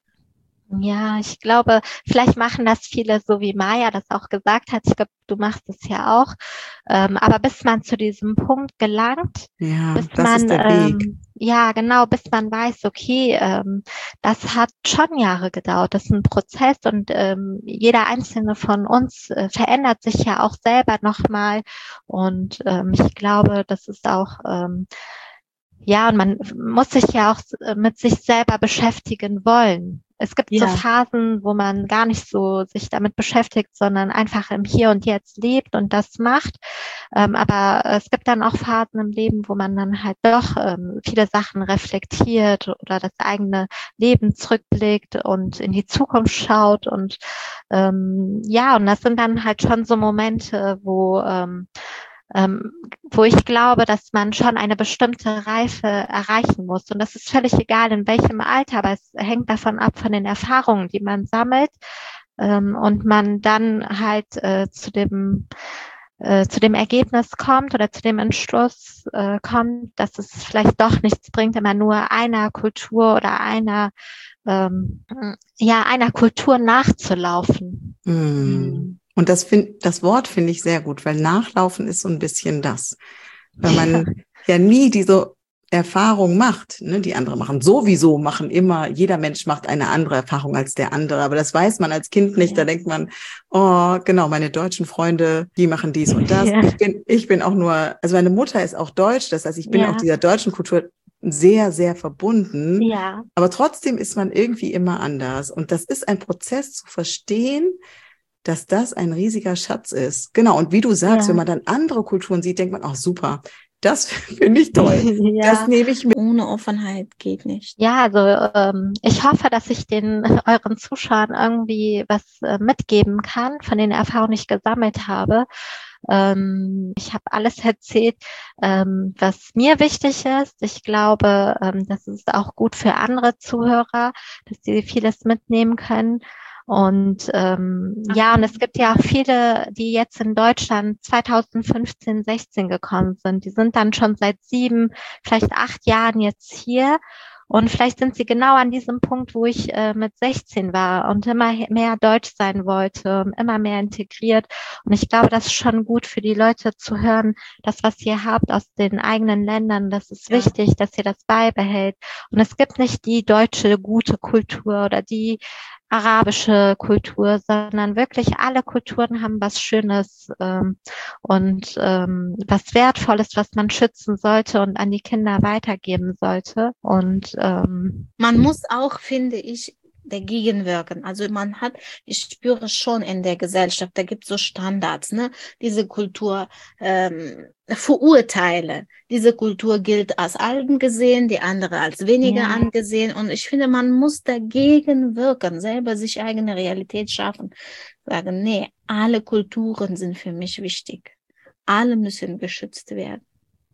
Ja, ich glaube, vielleicht machen das viele, so wie Maya das auch gesagt hat. Ich glaube, du machst es ja auch. Ähm, aber bis man zu diesem Punkt gelangt, ja, bis das man, ist der ähm, Weg. ja, genau, bis man weiß, okay, ähm, das hat schon Jahre gedauert. Das ist ein Prozess und ähm, jeder einzelne von uns äh, verändert sich ja auch selber nochmal. Und ähm, ich glaube, das ist auch ähm, ja, und man muss sich ja auch mit sich selber beschäftigen wollen. Es gibt ja so Phasen, wo man gar nicht so sich damit beschäftigt, sondern einfach im Hier und Jetzt lebt und das macht. Ähm, aber es gibt dann auch Phasen im Leben, wo man dann halt doch ähm, viele Sachen reflektiert oder das eigene Leben zurückblickt und in die Zukunft schaut. Und ähm, ja, und das sind dann halt schon so Momente, wo ähm, Ähm, wo ich glaube, dass man schon eine bestimmte Reife erreichen muss. Und das ist völlig egal, in welchem Alter, aber es hängt davon ab, von den Erfahrungen, die man sammelt ähm, und man dann halt äh, zu dem äh, zu dem Ergebnis kommt oder zu dem Entschluss äh, kommt, dass es vielleicht doch nichts bringt, immer nur einer Kultur oder einer ähm, ja einer Kultur nachzulaufen. Mm. Und das find, das Wort finde ich sehr gut, weil Nachlaufen ist so ein bisschen das. Weil man ja nie diese Erfahrung macht, ne? Die andere machen sowieso, machen immer, jeder Mensch macht eine andere Erfahrung als der andere. Aber das weiß man als Kind nicht. Ja. Da denkt man, oh, genau, meine deutschen Freunde, die machen dies und das. Ja. Ich bin, ich bin auch nur, also meine Mutter ist auch deutsch. Das heißt, ich bin ja. auch dieser deutschen Kultur sehr, sehr verbunden. Ja. Aber trotzdem ist man irgendwie immer anders. Und das ist ein Prozess zu verstehen, dass das ein riesiger Schatz ist. Genau, und wie du sagst, ja. wenn man dann andere Kulturen sieht, denkt man, ach super, Das finde ich toll. Ja. Das nehme ich mit. Ohne Offenheit geht nicht. Ja, also ähm, ich hoffe, dass ich den euren Zuschauern irgendwie was äh, mitgeben kann von den Erfahrungen, die ich gesammelt habe. Ähm, ich habe alles erzählt, ähm, was mir wichtig ist. Ich glaube, ähm, das ist auch gut für andere Zuhörer, dass sie vieles mitnehmen können. Und ähm, ja, und es gibt ja auch viele, die jetzt in Deutschland zweitausendfünfzehn, sechzehn gekommen sind. Die sind dann schon seit sieben, vielleicht acht Jahren jetzt hier. Und vielleicht sind sie genau an diesem Punkt, wo ich äh, mit sechzehn war und immer mehr Deutsch sein wollte und immer mehr integriert. Und ich glaube, das ist schon gut für die Leute zu hören, das, was ihr habt aus den eigenen Ländern, das ist Ja. wichtig, dass ihr das beibehält. Und es gibt nicht die deutsche gute Kultur oder die arabische Kultur, sondern wirklich alle Kulturen haben was Schönes ähm, und ähm, was Wertvolles, was man schützen sollte und an die Kinder weitergeben sollte. Und ähm, Man muss auch, finde ich, dagegen wirken. Also man hat, ich spüre schon in der Gesellschaft, da gibt es so Standards, ne? Diese Kultur ähm, verurteile. Diese Kultur gilt als alten gesehen, die andere als weniger Ja. angesehen. Und ich finde, man muss dagegen wirken, selber sich eigene Realität schaffen. Sagen, nee, alle Kulturen sind für mich wichtig. Alle müssen geschützt werden.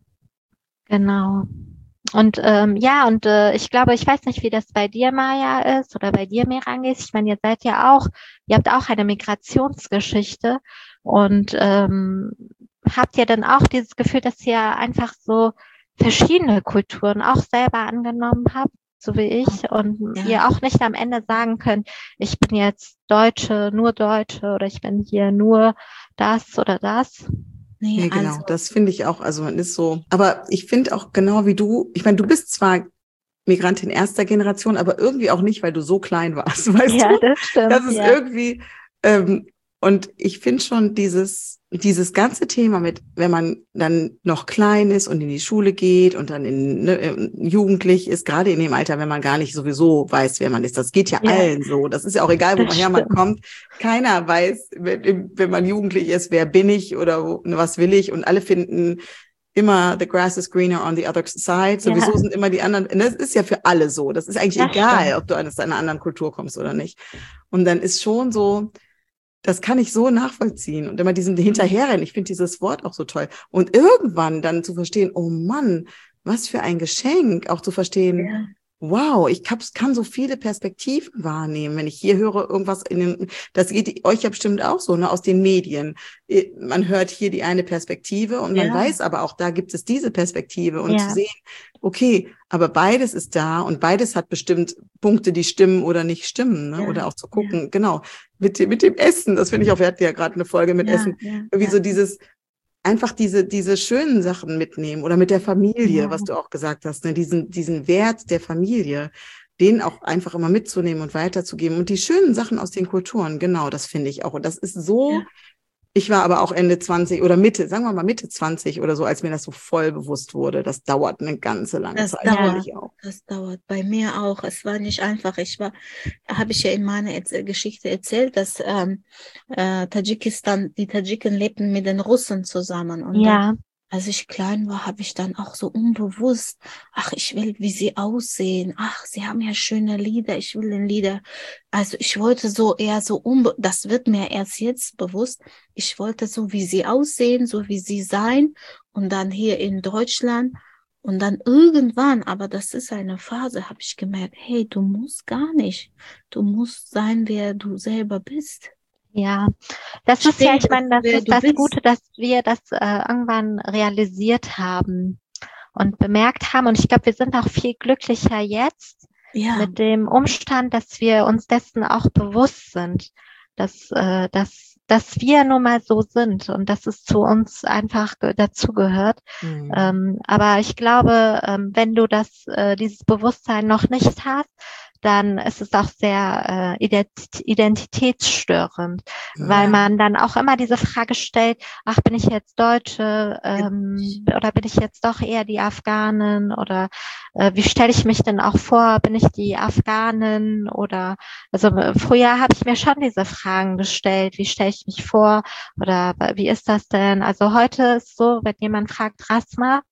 genau. Und ähm, ja, und äh, ich glaube, ich weiß nicht, wie das bei dir, Maja, ist oder bei dir, Merangis. Ich meine, ihr seid ja auch, ihr habt auch eine Migrationsgeschichte und ähm, habt ihr dann auch dieses Gefühl, dass ihr einfach so verschiedene Kulturen auch selber angenommen habt, so wie ich, und Ja. ihr auch nicht am Ende sagen könnt, ich bin jetzt Deutsche, nur Deutsche oder ich bin hier nur das oder das? Nee, Nee, genau, also, das finde ich auch, also man ist so, aber ich finde auch genau wie du, ich meine, du bist zwar Migrantin erster Generation, aber irgendwie auch nicht, weil du so klein warst, weißt Ja, du? das stimmt. Das ist ja. irgendwie, ähm, und ich finde schon dieses, dieses ganze Thema mit, wenn man dann noch klein ist und in die Schule geht und dann in, ne, jugendlich ist, gerade in dem Alter, wenn man gar nicht sowieso weiß, wer man ist. Das geht ja, Ja. allen so. Das ist ja auch egal, Das woher man stimmt. kommt. Keiner weiß, wenn, wenn man jugendlich ist, wer bin ich oder wo, was will ich. Und alle finden immer, the grass is greener on the other side. Sowieso Ja. sind immer die anderen, das ist ja für alle so. Das ist eigentlich Das egal, stimmt. ob du aus einer anderen Kultur kommst oder nicht. Und dann ist schon so, das kann ich so nachvollziehen. Und immer diesen Hinterherrennen, ich finde dieses Wort auch so toll. Und irgendwann dann zu verstehen, oh Mann, was für ein Geschenk, auch zu verstehen, ja. wow, ich hab, kann so viele Perspektiven wahrnehmen. Wenn ich hier höre, irgendwas in den, das geht euch ja bestimmt auch so, ne, aus den Medien. Man hört hier die eine Perspektive und man Ja. weiß aber auch, da gibt es diese Perspektive und Ja. zu sehen, okay, aber beides ist da und beides hat bestimmt Punkte, die stimmen oder nicht stimmen, ne? Ja. Oder auch zu gucken, genau, mit, dem- mit dem Essen, das finde ich auch, wir hatten ja gerade eine Folge mit Ja, Essen, ja, irgendwie ja. so dieses, einfach diese, diese schönen Sachen mitnehmen oder mit der Familie, Ja. was du auch gesagt hast, ne? diesen, diesen Wert der Familie, den auch einfach immer mitzunehmen und weiterzugeben und die schönen Sachen aus den Kulturen, genau, das finde ich auch. Und das ist so, Ja. ich war aber auch Ende zwanzig oder Mitte, sagen wir mal Mitte zwanzig oder so, als mir das so voll bewusst wurde. Das dauert eine ganze lange Das Zeit. dauert. Finde ich auch. Das dauert bei mir auch. Es war nicht einfach. Ich war, habe ich ja in meiner Erz- Geschichte erzählt, dass ähm, äh, Tadschikistan, die Tadschiken lebten mit den Russen zusammen. Und dann, Ja. als ich klein war, habe ich dann auch so unbewusst, ach, ich will, wie sie aussehen. Ach, sie haben ja schöne Lieder. Ich will den Lieder. Also ich wollte so eher so unbe, das wird mir erst jetzt bewusst. Ich wollte so, wie sie aussehen, so wie sie sein. Und dann hier in Deutschland. Und dann irgendwann, aber das ist eine Phase, habe ich gemerkt, hey, du musst gar nicht. Du musst sein, wer du selber bist. Ja, das ist ja, ich Steh, meine, das wer ist du das bist. Gute, dass wir das äh, irgendwann realisiert haben und bemerkt haben. Und ich glaube, wir sind auch viel glücklicher jetzt Ja, mit dem Umstand, dass wir uns dessen auch bewusst sind, dass, äh, dass, dass wir nun mal so sind und dass es zu uns einfach ge- dazugehört. Mhm. Ähm, aber ich glaube, ähm, wenn du das, äh, dieses Bewusstsein noch nicht hast, dann ist es auch sehr äh, ident- identitätsstörend, weil Ja. man dann auch immer diese Frage stellt, ach, bin ich jetzt Deutsche ähm, oder bin ich jetzt doch eher die Afghanin oder äh, wie stelle ich mich denn auch vor, bin ich die Afghanin oder, also äh, früher habe ich mir schon diese Fragen gestellt, wie stelle ich mich vor oder wie ist das denn? Also heute ist so, wenn jemand fragt, Rasma,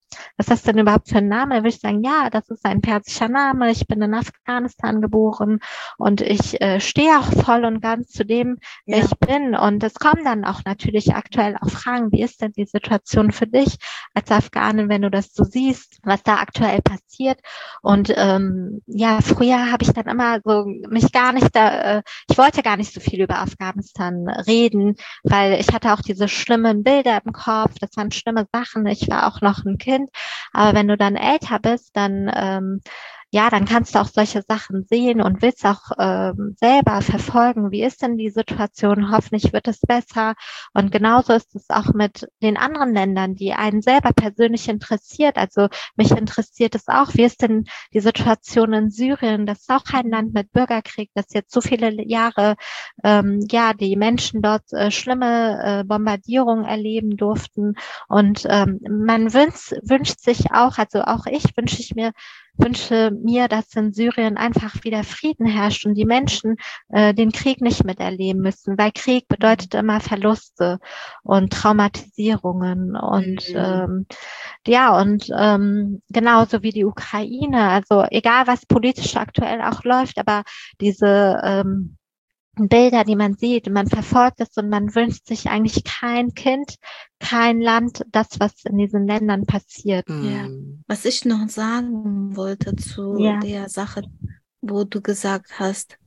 was ist das denn überhaupt für ein Name? Dann würde ich sagen, ja, das ist ein persischer Name, ich bin in Afghanistan geboren und ich äh, stehe auch voll und ganz zu dem, wer Ja. ich bin. Und es kommen dann auch natürlich aktuell auch Fragen, wie ist denn die Situation für dich als Afghanin, wenn du das so siehst, was da aktuell passiert. Und ähm, ja, früher habe ich dann immer so mich gar nicht da, äh, ich wollte gar nicht so viel über Afghanistan reden, weil ich hatte auch diese schlimmen Bilder im Kopf, das waren schlimme Sachen, ich war auch noch ein Kind, aber wenn du dann älter bist, dann ähm, ja, dann kannst du auch solche Sachen sehen und willst auch ähm, selber verfolgen, wie ist denn die Situation, hoffentlich wird es besser. Und genauso ist es auch mit den anderen Ländern, die einen selber persönlich interessiert. Also mich interessiert es auch, wie ist denn die Situation in Syrien? Das ist auch kein Land mit Bürgerkrieg, das jetzt so viele Jahre, ähm, ja, die Menschen dort äh, schlimme äh, Bombardierungen erleben durften. Und ähm, man wünscht, wünscht sich auch, also auch ich wünsche ich mir, wünsche mir, dass in Syrien einfach wieder Frieden herrscht und die Menschen äh, den Krieg nicht miterleben müssen, weil Krieg bedeutet immer Verluste und Traumatisierungen und mhm. ähm, ja, und ähm, genauso wie die Ukraine, also egal was politisch aktuell auch läuft, aber diese ähm, Bilder, die man sieht, man verfolgt es und man wünscht sich eigentlich kein Kind, kein Land, das, was in diesen Ländern passiert. Mm. Ja. Was ich noch sagen wollte zu ja. der Sache, wo du gesagt hast,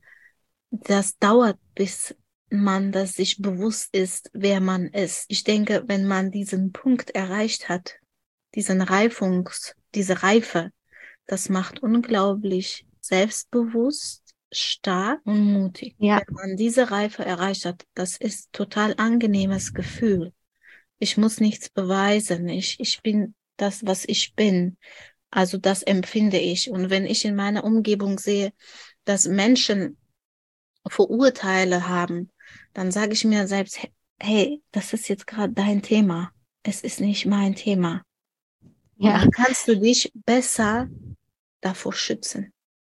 das dauert, bis man das sich bewusst ist, wer man ist. Ich denke, wenn man diesen Punkt erreicht hat, diesen Reifungs, diese Reife, das macht unglaublich selbstbewusst, stark und mutig. Ja. Wenn man diese Reife erreicht hat, das ist total angenehmes Gefühl. Ich muss nichts beweisen. Ich, ich bin das, was ich bin. Also das empfinde ich. Und wenn ich in meiner Umgebung sehe, dass Menschen Vorurteile haben, dann sage ich mir selbst, hey, das ist jetzt gerade dein Thema. Es ist nicht mein Thema. Ja. Dann kannst du dich besser davor schützen,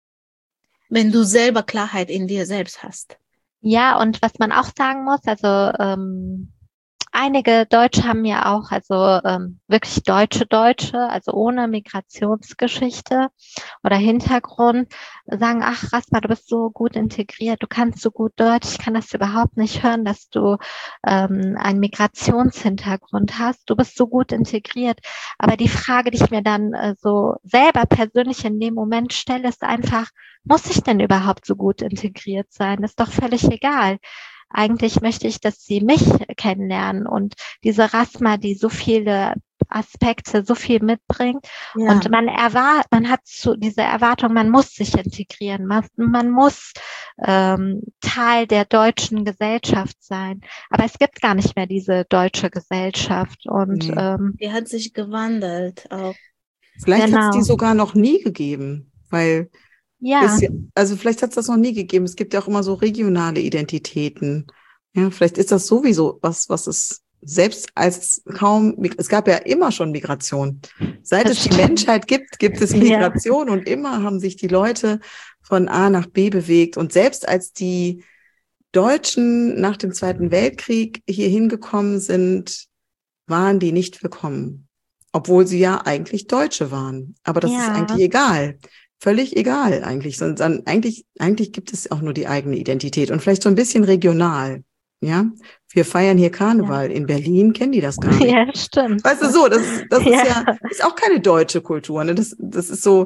wenn du selber Klarheit in dir selbst hast. Ja, und was man auch sagen muss, also ähm, einige Deutsche haben ja auch, also ähm, wirklich deutsche Deutsche, also ohne Migrationsgeschichte oder Hintergrund, sagen, ach Rasma, du bist so gut integriert, du kannst so gut Deutsch, ich kann das überhaupt nicht hören, dass du ähm, einen Migrationshintergrund hast, du bist so gut integriert. Aber die Frage, die ich mir dann äh, so selber persönlich in dem Moment stelle, ist einfach, muss ich denn überhaupt so gut integriert sein? Das ist doch völlig egal. Eigentlich möchte ich, dass sie mich kennenlernen und diese Rasma, die so viele Aspekte, so viel mitbringt. Ja. Und man erwartet, man hat so diese Erwartung, man muss sich integrieren, man, man muss ähm, Teil der deutschen Gesellschaft sein. Aber es gibt gar nicht mehr diese deutsche Gesellschaft. Und nee. ähm, die hat sich gewandelt auch. Vielleicht genau. hat es die sogar noch nie gegeben, weil Ja. Ist, also vielleicht hat es das noch nie gegeben. Es gibt ja auch immer so regionale Identitäten. Ja, vielleicht ist das sowieso was, was es selbst als kaum, es gab ja immer schon Migration. Seit das es stimmt. die Menschheit gibt, gibt es Migration ja. und immer haben sich die Leute von A nach B bewegt. Und selbst als die Deutschen nach dem Zweiten Weltkrieg hier hingekommen sind, waren die nicht willkommen. Obwohl sie ja eigentlich Deutsche waren. Aber das ja. ist eigentlich egal. Völlig egal eigentlich, sondern eigentlich, eigentlich gibt es auch nur die eigene Identität und vielleicht so ein bisschen regional, ja. Wir feiern hier Karneval. Ja. In Berlin kennen die das gar nicht. Ja, stimmt. Weißt du, so, das, das ja. ist ja, ist auch keine deutsche Kultur, ne? Das, das ist so,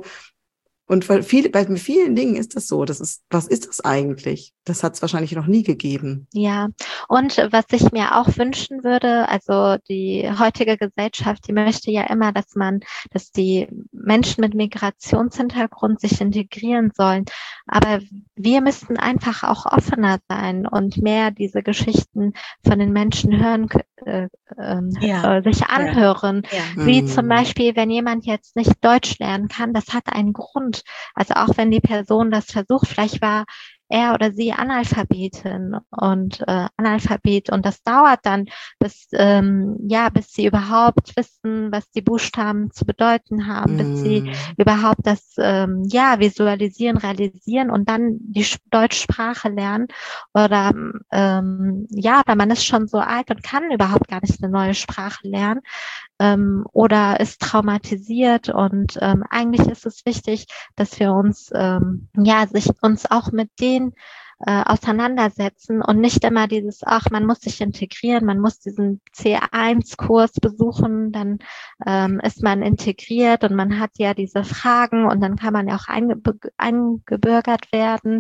und weil viele, bei vielen Dingen ist das so, das ist, was ist das eigentlich? Das hat es wahrscheinlich noch nie gegeben. Ja, und was ich mir auch wünschen würde, also die heutige Gesellschaft, die möchte ja immer, dass man, dass die Menschen mit Migrationshintergrund sich integrieren sollen. Aber wir müssten einfach auch offener sein und mehr diese Geschichten von den Menschen hören, äh, äh, ja. sich anhören. Ja. Ja. Wie mhm. zum Beispiel, wenn jemand jetzt nicht Deutsch lernen kann, das hat einen Grund. Also auch wenn die Person das versucht, vielleicht war er oder sie Analphabetin und äh, Analphabet und das dauert dann, bis ähm, ja, bis sie überhaupt wissen, was die Buchstaben zu bedeuten haben, mm. bis sie überhaupt das ähm, ja visualisieren, realisieren und dann die Deutschsprache lernen oder ähm, ja, oder man ist schon so alt und kann überhaupt gar nicht eine neue Sprache lernen ähm, oder ist traumatisiert und ähm, eigentlich ist es wichtig, dass wir uns ähm, ja sich uns auch mit denen äh, auseinandersetzen und nicht immer dieses, ach, man muss sich integrieren, man muss diesen C eins Kurs besuchen, dann ähm, ist man integriert und man hat ja diese Fragen und dann kann man ja auch einge- eingebürgert werden.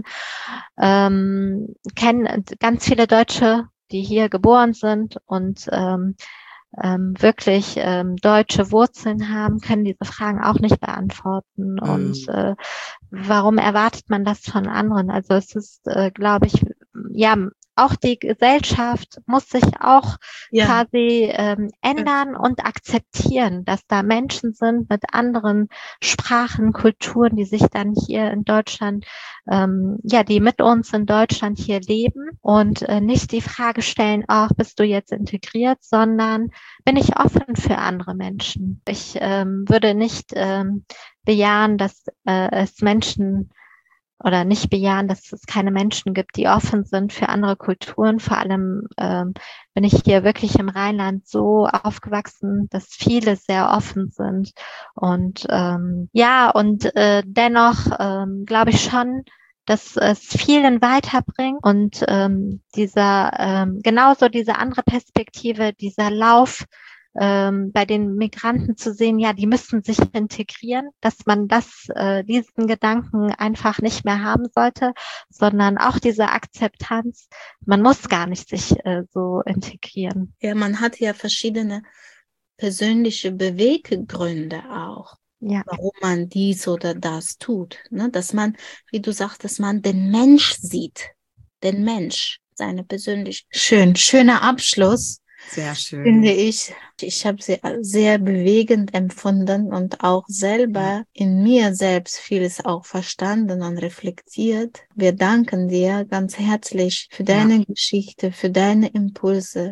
Ähm, kennen ganz viele Deutsche, die hier geboren sind und ähm, ähm, wirklich ähm, deutsche Wurzeln haben, können diese Fragen auch nicht beantworten. Mhm. Und äh, warum erwartet man das von anderen? Also es ist, äh, glaube ich, ja, auch die Gesellschaft muss sich auch ja. quasi ähm, ändern ja. und akzeptieren, dass da Menschen sind mit anderen Sprachen, Kulturen, die sich dann hier in Deutschland, ähm, ja, die mit uns in Deutschland hier leben und äh, nicht die Frage stellen, ach, bist du jetzt integriert, sondern bin ich offen für andere Menschen. Ich ähm, würde nicht ähm, bejahen, dass äh, es Menschen oder nicht bejahen, dass es keine Menschen gibt, die offen sind für andere Kulturen. Vor allem ähm, bin ich hier wirklich im Rheinland so aufgewachsen, dass viele sehr offen sind. Und ähm, ja, und äh, dennoch ähm, glaube ich schon, dass es vielen weiterbringt und ähm, dieser ähm, genauso diese andere Perspektive, dieser Lauf ähm, bei den Migranten zu sehen, ja, die müssen sich integrieren, dass man das, äh, diesen Gedanken einfach nicht mehr haben sollte, sondern auch diese Akzeptanz, man muss gar nicht sich äh, so integrieren. Ja, man hat ja verschiedene persönliche Beweggründe auch, ja. warum man dies oder das tut, ne? Dass man, wie du sagst, dass man den Mensch sieht, den Mensch, seine persönliche, schön, schöner Abschluss. Sehr schön. Finde ich. Ich habe sie sehr bewegend empfunden und auch selber ja. in mir selbst vieles auch verstanden und reflektiert. Wir danken dir ganz herzlich für deine ja. Geschichte, für deine Impulse,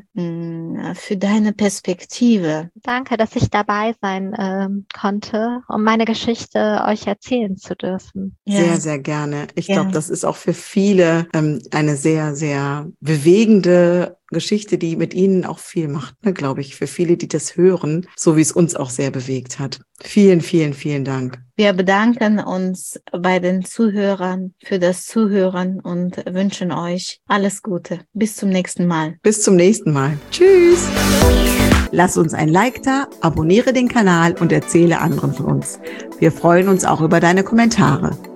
für deine Perspektive. Danke, dass ich dabei sein äh, konnte, um meine Geschichte euch erzählen zu dürfen. Sehr, ja. sehr gerne. Ich ja. glaube, das ist auch für viele ähm, eine sehr, sehr bewegende Geschichte, die mit ihnen auch viel macht, ne, glaube ich, für viele, die das hören, so wie es uns auch sehr bewegt hat. Vielen, vielen, vielen Dank. Wir bedanken uns bei den Zuhörern für das Zuhören und wünschen euch alles Gute. Bis zum nächsten Mal. Bis zum nächsten Mal. Tschüss. Lass uns ein Like da, abonniere den Kanal und erzähle anderen von uns. Wir freuen uns auch über deine Kommentare.